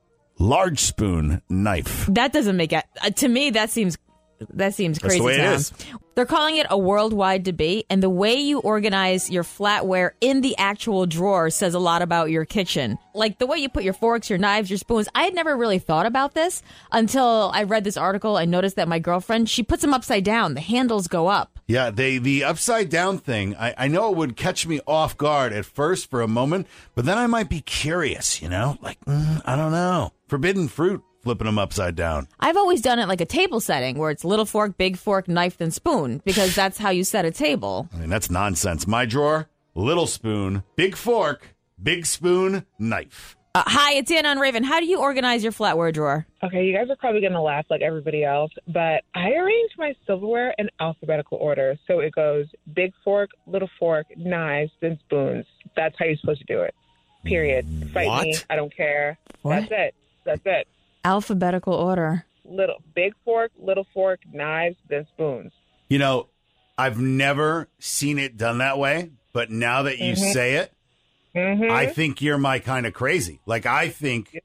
[SPEAKER 3] large spoon, knife.
[SPEAKER 2] That doesn't make it. Uh, to me, that seems that seems
[SPEAKER 3] That's
[SPEAKER 2] crazy.
[SPEAKER 3] the way it
[SPEAKER 2] Tom.
[SPEAKER 3] is.
[SPEAKER 2] They're calling it a worldwide debate, and the way you organize your flatware in the actual drawer says a lot about your kitchen. Like the way you put your forks, your knives, your spoons. I had never really thought about this until I read this article. I noticed that my girlfriend, she puts them upside down. The handles go up.
[SPEAKER 3] Yeah, they the upside down thing. I, I know it would catch me off guard at first for a moment, but then I might be curious. You know, like mm, I don't know, forbidden fruit. Flipping them upside down.
[SPEAKER 2] I've always done it like a table setting where it's little fork, big fork, knife, then spoon, because that's how you set a table.
[SPEAKER 3] I mean, that's nonsense. My drawer, little spoon, big fork, big spoon, knife.
[SPEAKER 2] Uh, hi, it's Anna and Raven. How do you organize your flatware drawer?
[SPEAKER 18] Okay, you guys are probably going to laugh like everybody else, but I arrange my silverware in alphabetical order. So it goes big fork, little fork, knives, then spoons. That's how you're supposed to do it. Period. Fight
[SPEAKER 3] What?
[SPEAKER 18] me. I don't care.
[SPEAKER 2] What?
[SPEAKER 18] That's it. That's it.
[SPEAKER 2] Alphabetical order.
[SPEAKER 18] Little big fork, little fork, knives, then spoons.
[SPEAKER 3] You know, I've never seen it done that way, but now that you
[SPEAKER 18] Mhm.
[SPEAKER 3] say it,
[SPEAKER 18] Mm-hmm.
[SPEAKER 3] I think you're my kind of crazy. Like, I think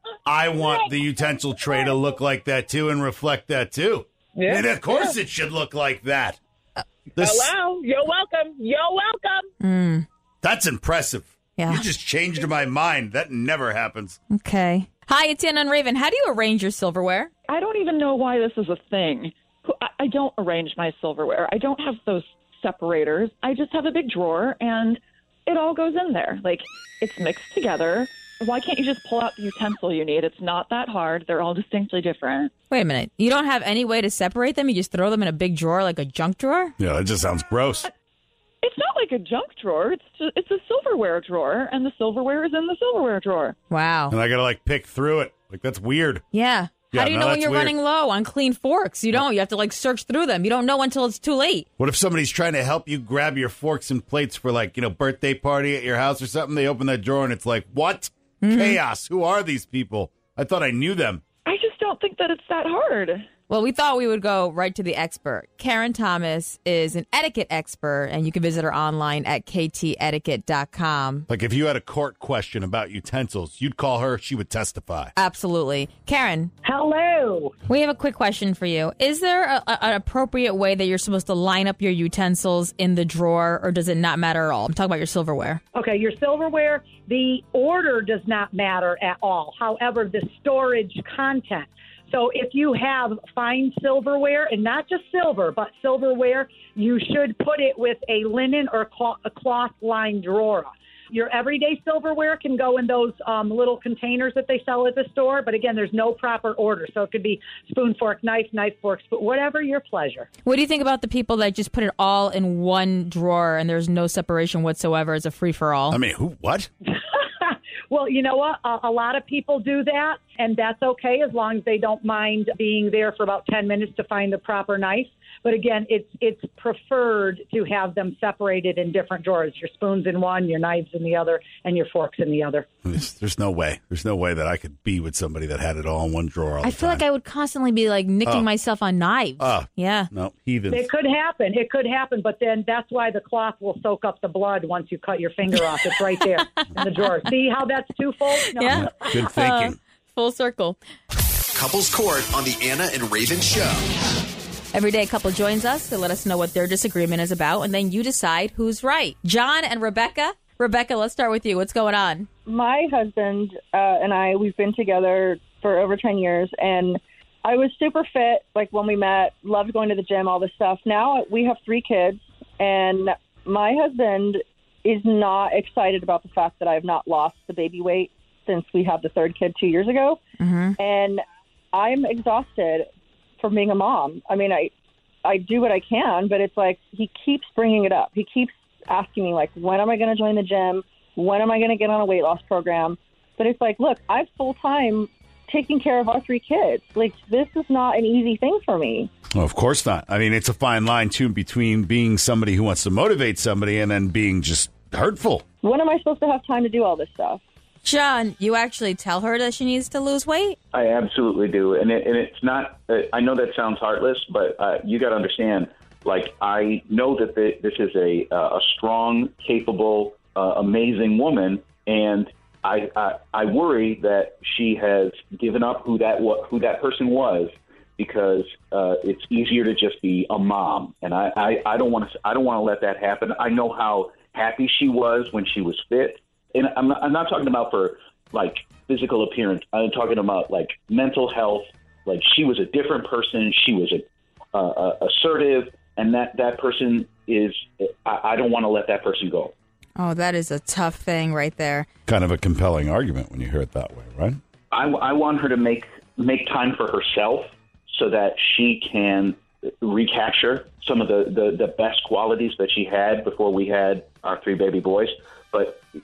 [SPEAKER 3] I want the utensil tray to look like that, too, and reflect that, too.
[SPEAKER 18] Yeah.
[SPEAKER 3] And of course
[SPEAKER 18] Yeah.
[SPEAKER 3] it should look like that. This-
[SPEAKER 18] Hello. You're welcome. You're welcome.
[SPEAKER 2] Mm,
[SPEAKER 3] That's impressive.
[SPEAKER 2] Yeah.
[SPEAKER 3] You just changed my mind. That never happens.
[SPEAKER 2] okay. Hi, it's Anna and Raven. How do you arrange your silverware?
[SPEAKER 20] I don't even know why this is a thing. I, I don't arrange my silverware. I don't have those separators. I just have a big drawer and it all goes in there. Like, it's mixed together. Why can't you just pull out the utensil you need? It's not that hard. They're all distinctly different.
[SPEAKER 2] Wait a minute. You don't have any way to separate them? You just throw them in a big drawer like a junk drawer?
[SPEAKER 3] Yeah, that just sounds gross.
[SPEAKER 20] It's not like a junk drawer. It's just, it's a silverware drawer, and the silverware is in the silverware drawer.
[SPEAKER 2] Wow.
[SPEAKER 3] And I got to, like, pick through it. Like, that's weird.
[SPEAKER 2] Yeah.
[SPEAKER 3] Yeah,
[SPEAKER 2] How do you
[SPEAKER 3] no,
[SPEAKER 2] know when
[SPEAKER 3] that's
[SPEAKER 2] you're
[SPEAKER 3] weird.
[SPEAKER 2] running low on clean forks? You don't. You have to, like, search through them. You don't know until it's too late.
[SPEAKER 3] What if somebody's trying to help you grab your forks and plates for, like, you know, birthday party at your house or something? They open that drawer and it's like, what?
[SPEAKER 2] Mm-hmm.
[SPEAKER 3] Chaos. Who are these people? I thought I knew them.
[SPEAKER 20] I just don't think that it's that hard.
[SPEAKER 2] Well, we thought we would go right to the expert. Karen Thomas is an etiquette expert, and you can visit her online at k t etiquette dot com.
[SPEAKER 3] Like, if you had a court question about utensils, you'd call her. She would testify.
[SPEAKER 2] Absolutely. Karen.
[SPEAKER 5] Hello.
[SPEAKER 2] We have a quick question for you. Is there a, a, an appropriate way that you're supposed to line up your utensils in the drawer, or does it not matter at all? I'm talking about your silverware.
[SPEAKER 5] Okay, your silverware, the order does not matter at all. However, the storage content. So if you have fine silverware, and not just silver, but silverware, you should put it with a linen or cloth, a cloth-lined drawer. Your everyday silverware can go in those um, little containers that they sell at the store, but again, there's no proper order. So it could be spoon, fork, knife, knife, fork, spoon, whatever your pleasure.
[SPEAKER 2] What do you think about the people that just put it all in one drawer and there's no separation whatsoever? It's a free-for-all.
[SPEAKER 3] I mean, who? What?
[SPEAKER 5] Well, you know what? A, a lot of people do that, and that's okay as long as they don't mind being there for about ten minutes to find the proper knife. But again, it's it's preferred to have them separated in different drawers. Your spoons in one, your knives in the other, and your forks in the other.
[SPEAKER 3] There's, there's no way. There's no way that I could be with somebody that had it all in one drawer all
[SPEAKER 2] I
[SPEAKER 3] the
[SPEAKER 2] feel
[SPEAKER 3] time.
[SPEAKER 2] like I would constantly be like nicking
[SPEAKER 3] Oh.
[SPEAKER 2] myself on knives.
[SPEAKER 3] Oh.
[SPEAKER 2] Yeah.
[SPEAKER 3] No, heathens.
[SPEAKER 5] It could happen. It could happen, but then that's why the cloth will soak up the blood once you cut your finger off. It's right there in the drawer. See how that's twofold? No.
[SPEAKER 2] Yeah.
[SPEAKER 3] Good thinking.
[SPEAKER 2] Uh, full circle.
[SPEAKER 21] Couples Court on the Anna and Raven Show.
[SPEAKER 2] Every day a couple joins us to let us know what their disagreement is about, and then you decide who's right. John and Rebecca. Rebecca, let's start with you. What's going on?
[SPEAKER 22] My husband uh, and I, we've been together for over ten years, and I was super fit, like when we met, loved going to the gym, all this stuff. Now we have three kids, and my husband is not excited about the fact that I have not lost the baby weight since we had the third kid two years ago.
[SPEAKER 2] Mm-hmm.
[SPEAKER 22] And I'm exhausted from being a mom. I mean, I, I do what I can, but it's like he keeps bringing it up. He keeps asking me, like, when am I going to join the gym? When am I going to get on a weight loss program? But it's like, look, I'm full-time taking care of our three kids. Like, this is not an easy thing for me.
[SPEAKER 3] Well, of course not. I mean, it's a fine line, too, between being somebody who wants to motivate somebody and then being just hurtful.
[SPEAKER 22] When am I supposed to have time to do all this stuff?
[SPEAKER 2] John, you actually tell her that she needs to lose weight?
[SPEAKER 23] I absolutely do. And, it, and it's not, uh, I know that sounds heartless, but uh, you got to understand, like, I know that the, this is a, uh, a strong, capable, uh, amazing woman, and I, I I worry that she has given up who that who that person was because uh, it's easier to just be a mom, and I, I, I don't want to I don't want to let that happen. I know how happy she was when she was fit, and I'm not, I'm not talking about for like physical appearance. I'm talking about like mental health. Like, she was a different person. She was a, uh, uh, assertive, and that that person is. I, I don't want to let that person go.
[SPEAKER 2] Oh, that is a tough thing right there.
[SPEAKER 3] Kind of a compelling argument when you hear it that way, right?
[SPEAKER 23] I, I want her to make make time for herself so that she can recapture some of the, the, the best qualities that she had before we had our three baby boys. But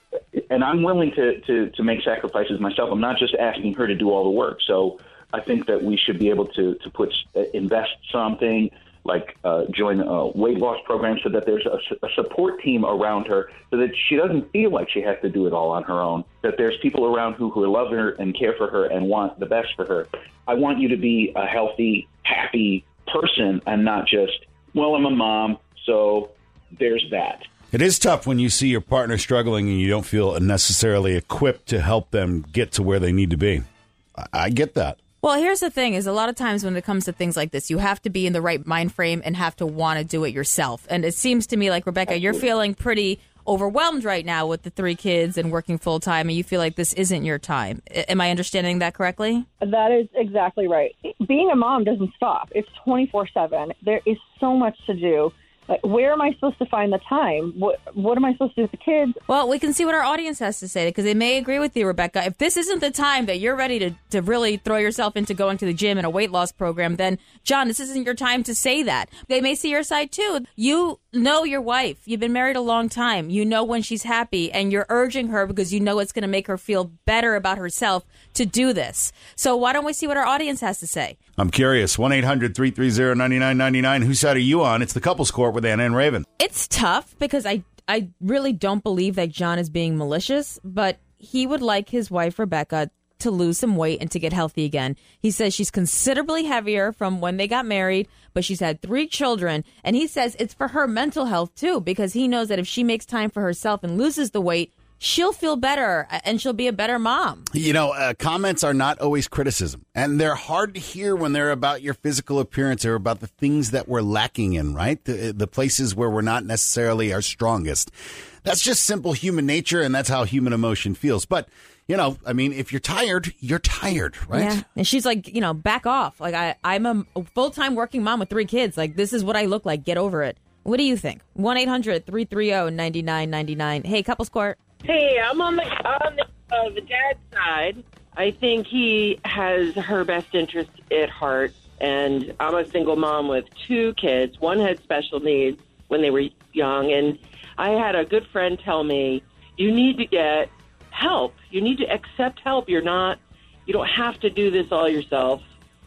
[SPEAKER 23] and I'm willing to, to, to make sacrifices myself. I'm not just asking her to do all the work. So I think that we should be able to, to put invest something, like uh, join a weight loss program so that there's a, a support team around her so that she doesn't feel like she has to do it all on her own, that there's people around who, who love her and care for her and want the best for her. I want you to be a healthy, happy person and not just, well, I'm a mom, so there's that.
[SPEAKER 3] It is tough when you see your partner struggling and you don't feel necessarily equipped to help them get to where they need to be. I, I get that.
[SPEAKER 2] Well, here's the thing is a lot of times when it comes to things like this, you have to be in the right mind frame and have to want to do it yourself. And it seems to me like, Rebecca, you're feeling pretty overwhelmed right now with the three kids and working full time, and you feel like this isn't your time. Am I understanding that correctly?
[SPEAKER 22] That is exactly right. Being a mom doesn't stop. It's twenty-four seven. There is so much to do. Like, where am I supposed to find the time? What What am I supposed to do with the kids?
[SPEAKER 2] Well, we can see what our audience has to say, because they may agree with you, Rebecca. If this isn't the time that you're ready to, to really throw yourself into going to the gym and a weight loss program, then, John, this isn't your time to say that. They may see your side, too. You know your wife. You've been married a long time. You know when she's happy, and you're urging her because you know it's going to make her feel better about herself to do this. So why don't we see what our audience has to say?
[SPEAKER 3] I'm curious. one eight hundred three three zero nine nine nine nine. Whose side are you on? It's the Couples Court with Anna and Raven.
[SPEAKER 2] It's tough because I, I really don't believe that John is being malicious, but he would like his wife, Rebecca, to lose some weight and to get healthy again. He says she's considerably heavier from when they got married, but she's had three children. And he says it's for her mental health, too, because he knows that if she makes time for herself and loses the weight, she'll feel better and she'll be a better mom.
[SPEAKER 3] You know, uh, comments are not always criticism, and they're hard to hear when they're about your physical appearance or about the things that we're lacking in, right? The, the places where we're not necessarily our strongest. That's just simple human nature, and that's how human emotion feels. But, you know, I mean, if you're tired, you're tired, right?
[SPEAKER 2] Yeah. And she's like, you know, back off. Like, I, I'm a full-time working mom with three kids. Like, this is what I look like. Get over it. What do you think? one eight hundred three three zero nine nine nine nine. Hey, Couples Court.
[SPEAKER 1] Hey, I'm on the on the, uh, the dad's side. I think he has her best interest at heart, and I'm a single mom with two kids. One had special needs when they were young, and I had a good friend tell me, you need to get help. You need to accept help. You're not, you don't have to do this all yourself,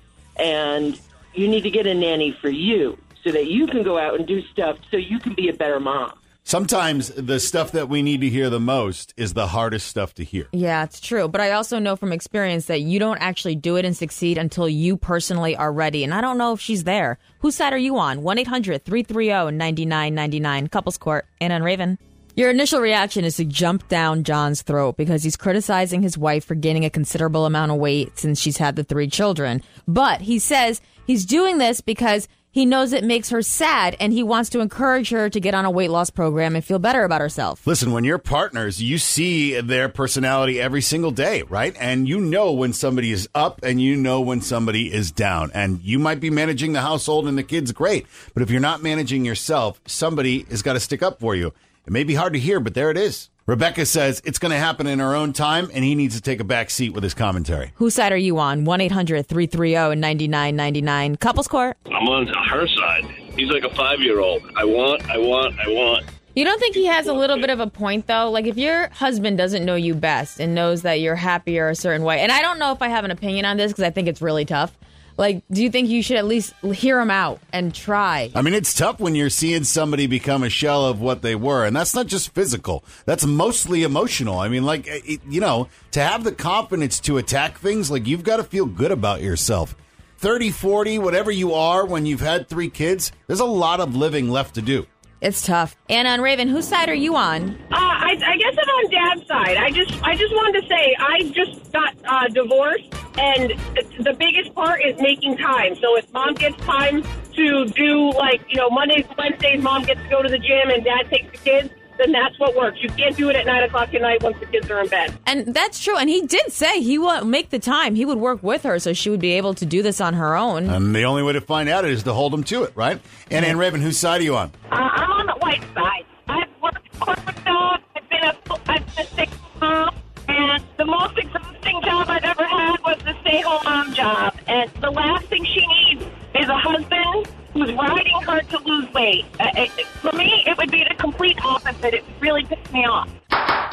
[SPEAKER 1] and you need to get a nanny for you so that you can go out and do stuff so you can be a better mom.
[SPEAKER 3] Sometimes the stuff that we need to hear the most is the hardest stuff to hear.
[SPEAKER 2] Yeah, it's true. But I also know from experience that you don't actually do it and succeed until you personally are ready. And I don't know if she's there. Whose side are you on? one eight hundred three three zero nine nine nine nine. Couples Court. Anna and Raven. Your initial reaction is to jump down John's throat because he's criticizing his wife for gaining a considerable amount of weight since she's had the three children. But he says he's doing this because he knows it makes her sad, and he wants to encourage her to get on a weight loss program and feel better about herself.
[SPEAKER 3] Listen, when you're partners, you see their personality every single day, right? And you know when somebody is up and you know when somebody is down. And you might be managing the household and the kids, great. But if you're not managing yourself, somebody has got to stick up for you. It may be hard to hear, but there it is. Rebecca says it's going to happen in her own time, and he needs to take a back seat with his commentary.
[SPEAKER 2] Whose side are you on? one eight hundred three three zero nine nine nine nine. Couples Court.
[SPEAKER 4] I'm on her side. He's like a five-year-old. I want, I want, I want.
[SPEAKER 2] You don't think he has a little bit of a point, though? Like, if your husband doesn't know you best and knows that you're happier a certain way, and I don't know if I have an opinion on this because I think it's really tough. Like, do you think you should at least hear him out and try?
[SPEAKER 3] I mean, it's tough when you're seeing somebody become a shell of what they were. And that's not just physical. That's mostly emotional. I mean, like, it, you know, to have the confidence to attack things, like, you've got to feel good about yourself. thirty, forty, whatever you are when you've had three kids, there's a lot of living left to do.
[SPEAKER 2] It's tough. Anna and Raven, whose side are you on?
[SPEAKER 10] Uh, I, I guess I'm on Dad's side. I just, I just wanted to say I just got uh, divorced, and the biggest part is making time. So if Mom gets time to do, like, you know, Mondays, Wednesdays, Mom gets to go to the gym, and Dad takes the kids, then that's what works. You can't do it at nine o'clock at night once the kids are in bed.
[SPEAKER 2] And that's true. And he did say he would make the time. He would work with her so she would be able to do this on her own.
[SPEAKER 3] And the only way to find out is to hold him to it, right? And Ann Raven, whose side are you on?
[SPEAKER 10] Uh, I'm on the white side. I've worked corporate jobs. I've been a, I've been a sick mom. And the most exhausting job I've ever had was the stay-home mom job. And the last thing she needs is a husband who's riding her to lose weight. Uh, it, for me, it would be the complete opposite. It would really piss me off.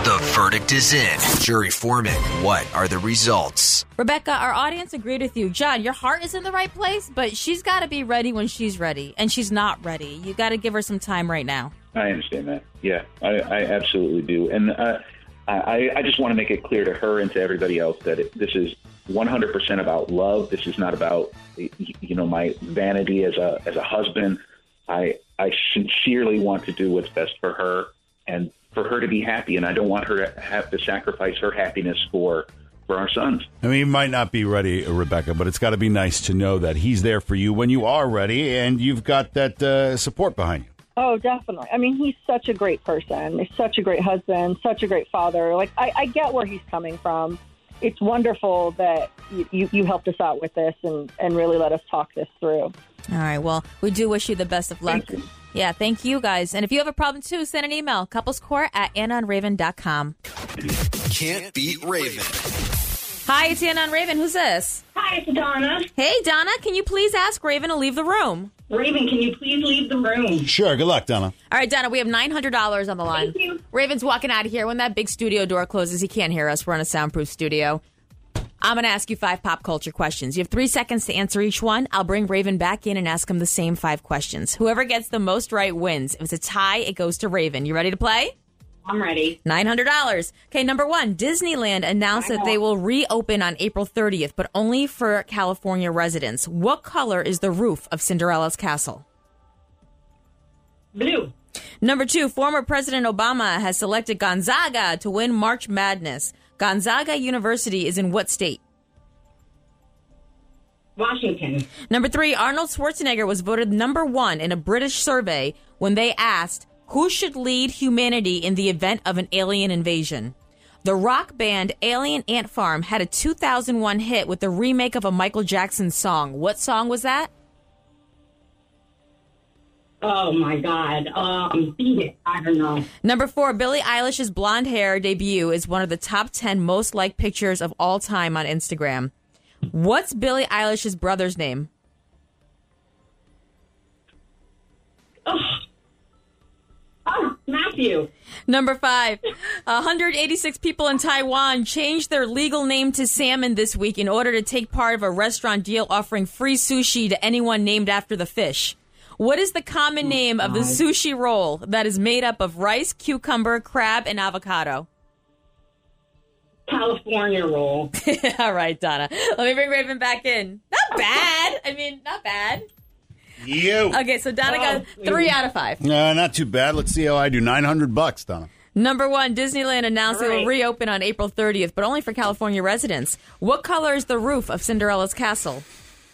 [SPEAKER 21] The verdict is in. Jury foreman, what are the results?
[SPEAKER 2] Rebecca, our audience agreed with you. John, your heart is in the right place, but she's got to be ready when she's ready, and she's not ready. You got to give her some time right now.
[SPEAKER 23] I understand that. Yeah, I, I absolutely do. And uh, I, I just want to make it clear to her and to everybody else that it, this is one hundred percent about love. This is not about, you know, my vanity as a as a husband. I I sincerely want to do what's best for her and for her to be happy, and I don't want her to have to sacrifice her happiness for for our sons.
[SPEAKER 3] I mean, you might not be ready, Rebecca, but it's got to be nice to know that he's there for you when you are ready, and you've got that uh, support behind you.
[SPEAKER 22] Oh, definitely. I mean, he's such a great person. He's such a great husband, such a great father. Like, I, I get where he's coming from. It's wonderful that you, you, you helped us out with this and, and really let us talk this through.
[SPEAKER 2] All right. Well, we do wish you the best of luck.
[SPEAKER 22] Thank you.
[SPEAKER 2] Yeah, thank you guys. And if you have a problem too, send an email, couplescourt at anna and raven dot com.
[SPEAKER 21] Can't beat Raven.
[SPEAKER 2] Hi, it's Anna and Raven. Who's this?
[SPEAKER 10] Hi, it's Donna.
[SPEAKER 2] Hey, Donna, can you please ask Raven to leave the room?
[SPEAKER 10] Raven, can you please leave the room?
[SPEAKER 3] Sure. Good luck, Donna.
[SPEAKER 2] All right, Donna, we have nine hundred dollars on the line.
[SPEAKER 10] Thank you.
[SPEAKER 2] Raven's walking out of here. When that big studio door closes, he can't hear us. We're in a soundproof studio. I'm going to ask you five pop culture questions. You have three seconds to answer each one. I'll bring Raven back in and ask him the same five questions. Whoever gets the most right wins. If it's a tie, it goes to Raven. You ready to play?
[SPEAKER 10] I'm ready.
[SPEAKER 2] nine hundred dollars. Okay, number one, Disneyland announced that they will reopen on April thirtieth, but only for California residents. What color is the roof of Cinderella's castle?
[SPEAKER 10] Blue.
[SPEAKER 2] Number two, former President Obama has selected Gonzaga to win March Madness. Gonzaga University is in what state?
[SPEAKER 10] Washington.
[SPEAKER 2] Number three, Arnold Schwarzenegger was voted number one in a British survey when they asked who should lead humanity in the event of an alien invasion. The rock band Alien Ant Farm had a two thousand one hit with the remake of a Michael Jackson song. What song was that?
[SPEAKER 10] Oh, my God. Um, beat it. I don't know.
[SPEAKER 2] Number four, Billie Eilish's blonde hair debut is one of the top ten most liked pictures of all time on Instagram. What's Billie Eilish's brother's name?
[SPEAKER 10] Oh, oh Matthew.
[SPEAKER 2] Number five, one hundred eighty-six people in Taiwan changed their legal name to salmon this week in order to take part of a restaurant deal offering free sushi to anyone named after the fish. What is the common name of the sushi roll that is made up of rice, cucumber, crab, and avocado?
[SPEAKER 10] California roll.
[SPEAKER 2] All right, Donna. Let me bring Raven back in. Not bad. I mean, not bad.
[SPEAKER 3] You.
[SPEAKER 2] Okay, so Donna got three out of five.
[SPEAKER 3] No, not too bad. Let's see how I do. nine hundred bucks, Donna.
[SPEAKER 2] Number one, Disneyland announced
[SPEAKER 10] All right.
[SPEAKER 2] it will reopen on April thirtieth, but only for California residents. What color is the roof of Cinderella's castle?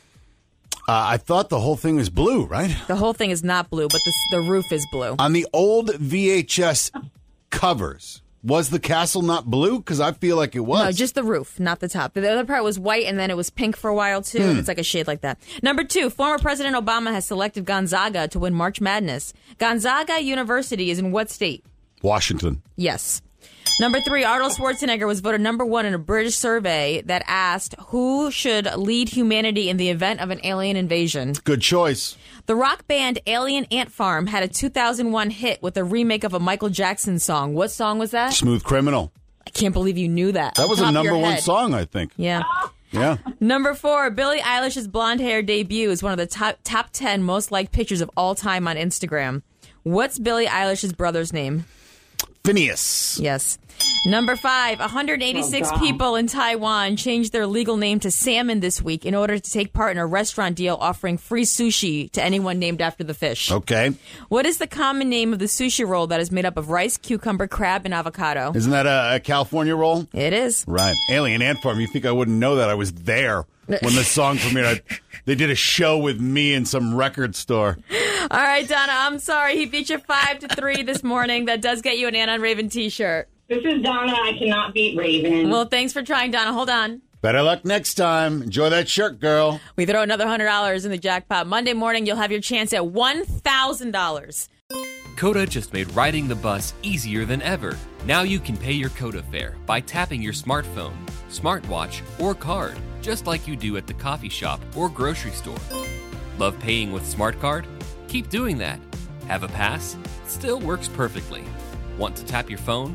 [SPEAKER 3] Uh, I thought the whole thing was blue, right?
[SPEAKER 2] The whole thing is not blue, but the, the roof is blue.
[SPEAKER 3] On the old V H S covers, was the castle not blue? Because I feel like it was.
[SPEAKER 2] No, just the roof, not the top. The other part was white, and then it was pink for a while, too.
[SPEAKER 3] Hmm.
[SPEAKER 2] It's like a shade like that. Number two, former President Obama has selected Gonzaga to win March Madness. Gonzaga University is in what state?
[SPEAKER 3] Washington.
[SPEAKER 2] Yes. Number three, Arnold Schwarzenegger was voted number one in a British survey that asked who should lead humanity in the event of an alien invasion.
[SPEAKER 3] Good choice.
[SPEAKER 2] The rock band Alien Ant Farm had a two thousand one hit with a remake of a Michael Jackson song. What song was that?
[SPEAKER 3] Smooth Criminal.
[SPEAKER 2] I can't believe you knew that.
[SPEAKER 3] That was a
[SPEAKER 2] Top of
[SPEAKER 3] number
[SPEAKER 2] your
[SPEAKER 3] one
[SPEAKER 2] head.
[SPEAKER 3] song, I think.
[SPEAKER 2] Yeah.
[SPEAKER 3] Yeah.
[SPEAKER 2] Number four, Billie Eilish's blonde hair debut is one of the top top ten most liked pictures of all time on Instagram. What's Billie Eilish's brother's name?
[SPEAKER 3] Phineas.
[SPEAKER 2] Yes. Number five, one hundred eighty-six
[SPEAKER 10] Oh, God.
[SPEAKER 2] people in Taiwan changed their legal name to salmon this week in order to take part in a restaurant deal offering free sushi to anyone named after the fish.
[SPEAKER 3] Okay.
[SPEAKER 2] What is the common name of the sushi roll that is made up of rice, cucumber, crab, and avocado?
[SPEAKER 3] Isn't that a, a California roll?
[SPEAKER 2] It is.
[SPEAKER 3] Right. Alien Ant Farm. You think I wouldn't know that? I was there when the song premiered. I, they did a show with me in some record store.
[SPEAKER 2] All right, Donna, I'm sorry. He beat you five to three this morning. That does get you an Anna and Raven t-shirt.
[SPEAKER 10] This is Donna. I cannot beat Raven.
[SPEAKER 2] Well, thanks for trying, Donna. Hold on.
[SPEAKER 3] Better luck next time. Enjoy that shirt, girl.
[SPEAKER 2] We throw another one hundred dollars in the jackpot. Monday morning, you'll have your chance at one thousand dollars.
[SPEAKER 6] Coda just made riding the bus easier than ever. Now you can pay your Coda fare by tapping your smartphone, smartwatch, or card, just like you do at the coffee shop or grocery store. Love paying with Smart Card? Keep doing that. Have a pass? Still works perfectly. Want to tap your phone?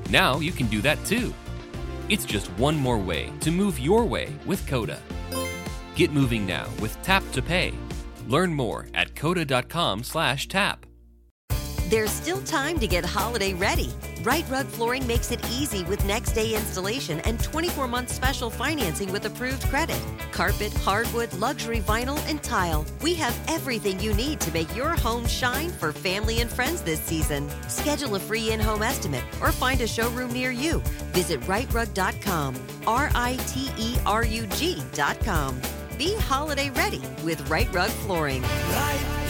[SPEAKER 6] Now you can do that too. It's just one more way to move your way with Coda. Get moving now with Tap to Pay. Learn more at coda.com slash tap.
[SPEAKER 8] There's still time to get holiday ready. Right Rug Flooring makes it easy with next day installation and twenty-four month special financing with approved credit. Carpet, hardwood, luxury vinyl, and tile. We have everything you need to make your home shine for family and friends this season. Schedule a free in-home estimate or find a showroom near you. Visit right rug dot com, R I T E R U G dot com. Be holiday ready with Right Rug Flooring.
[SPEAKER 9] Right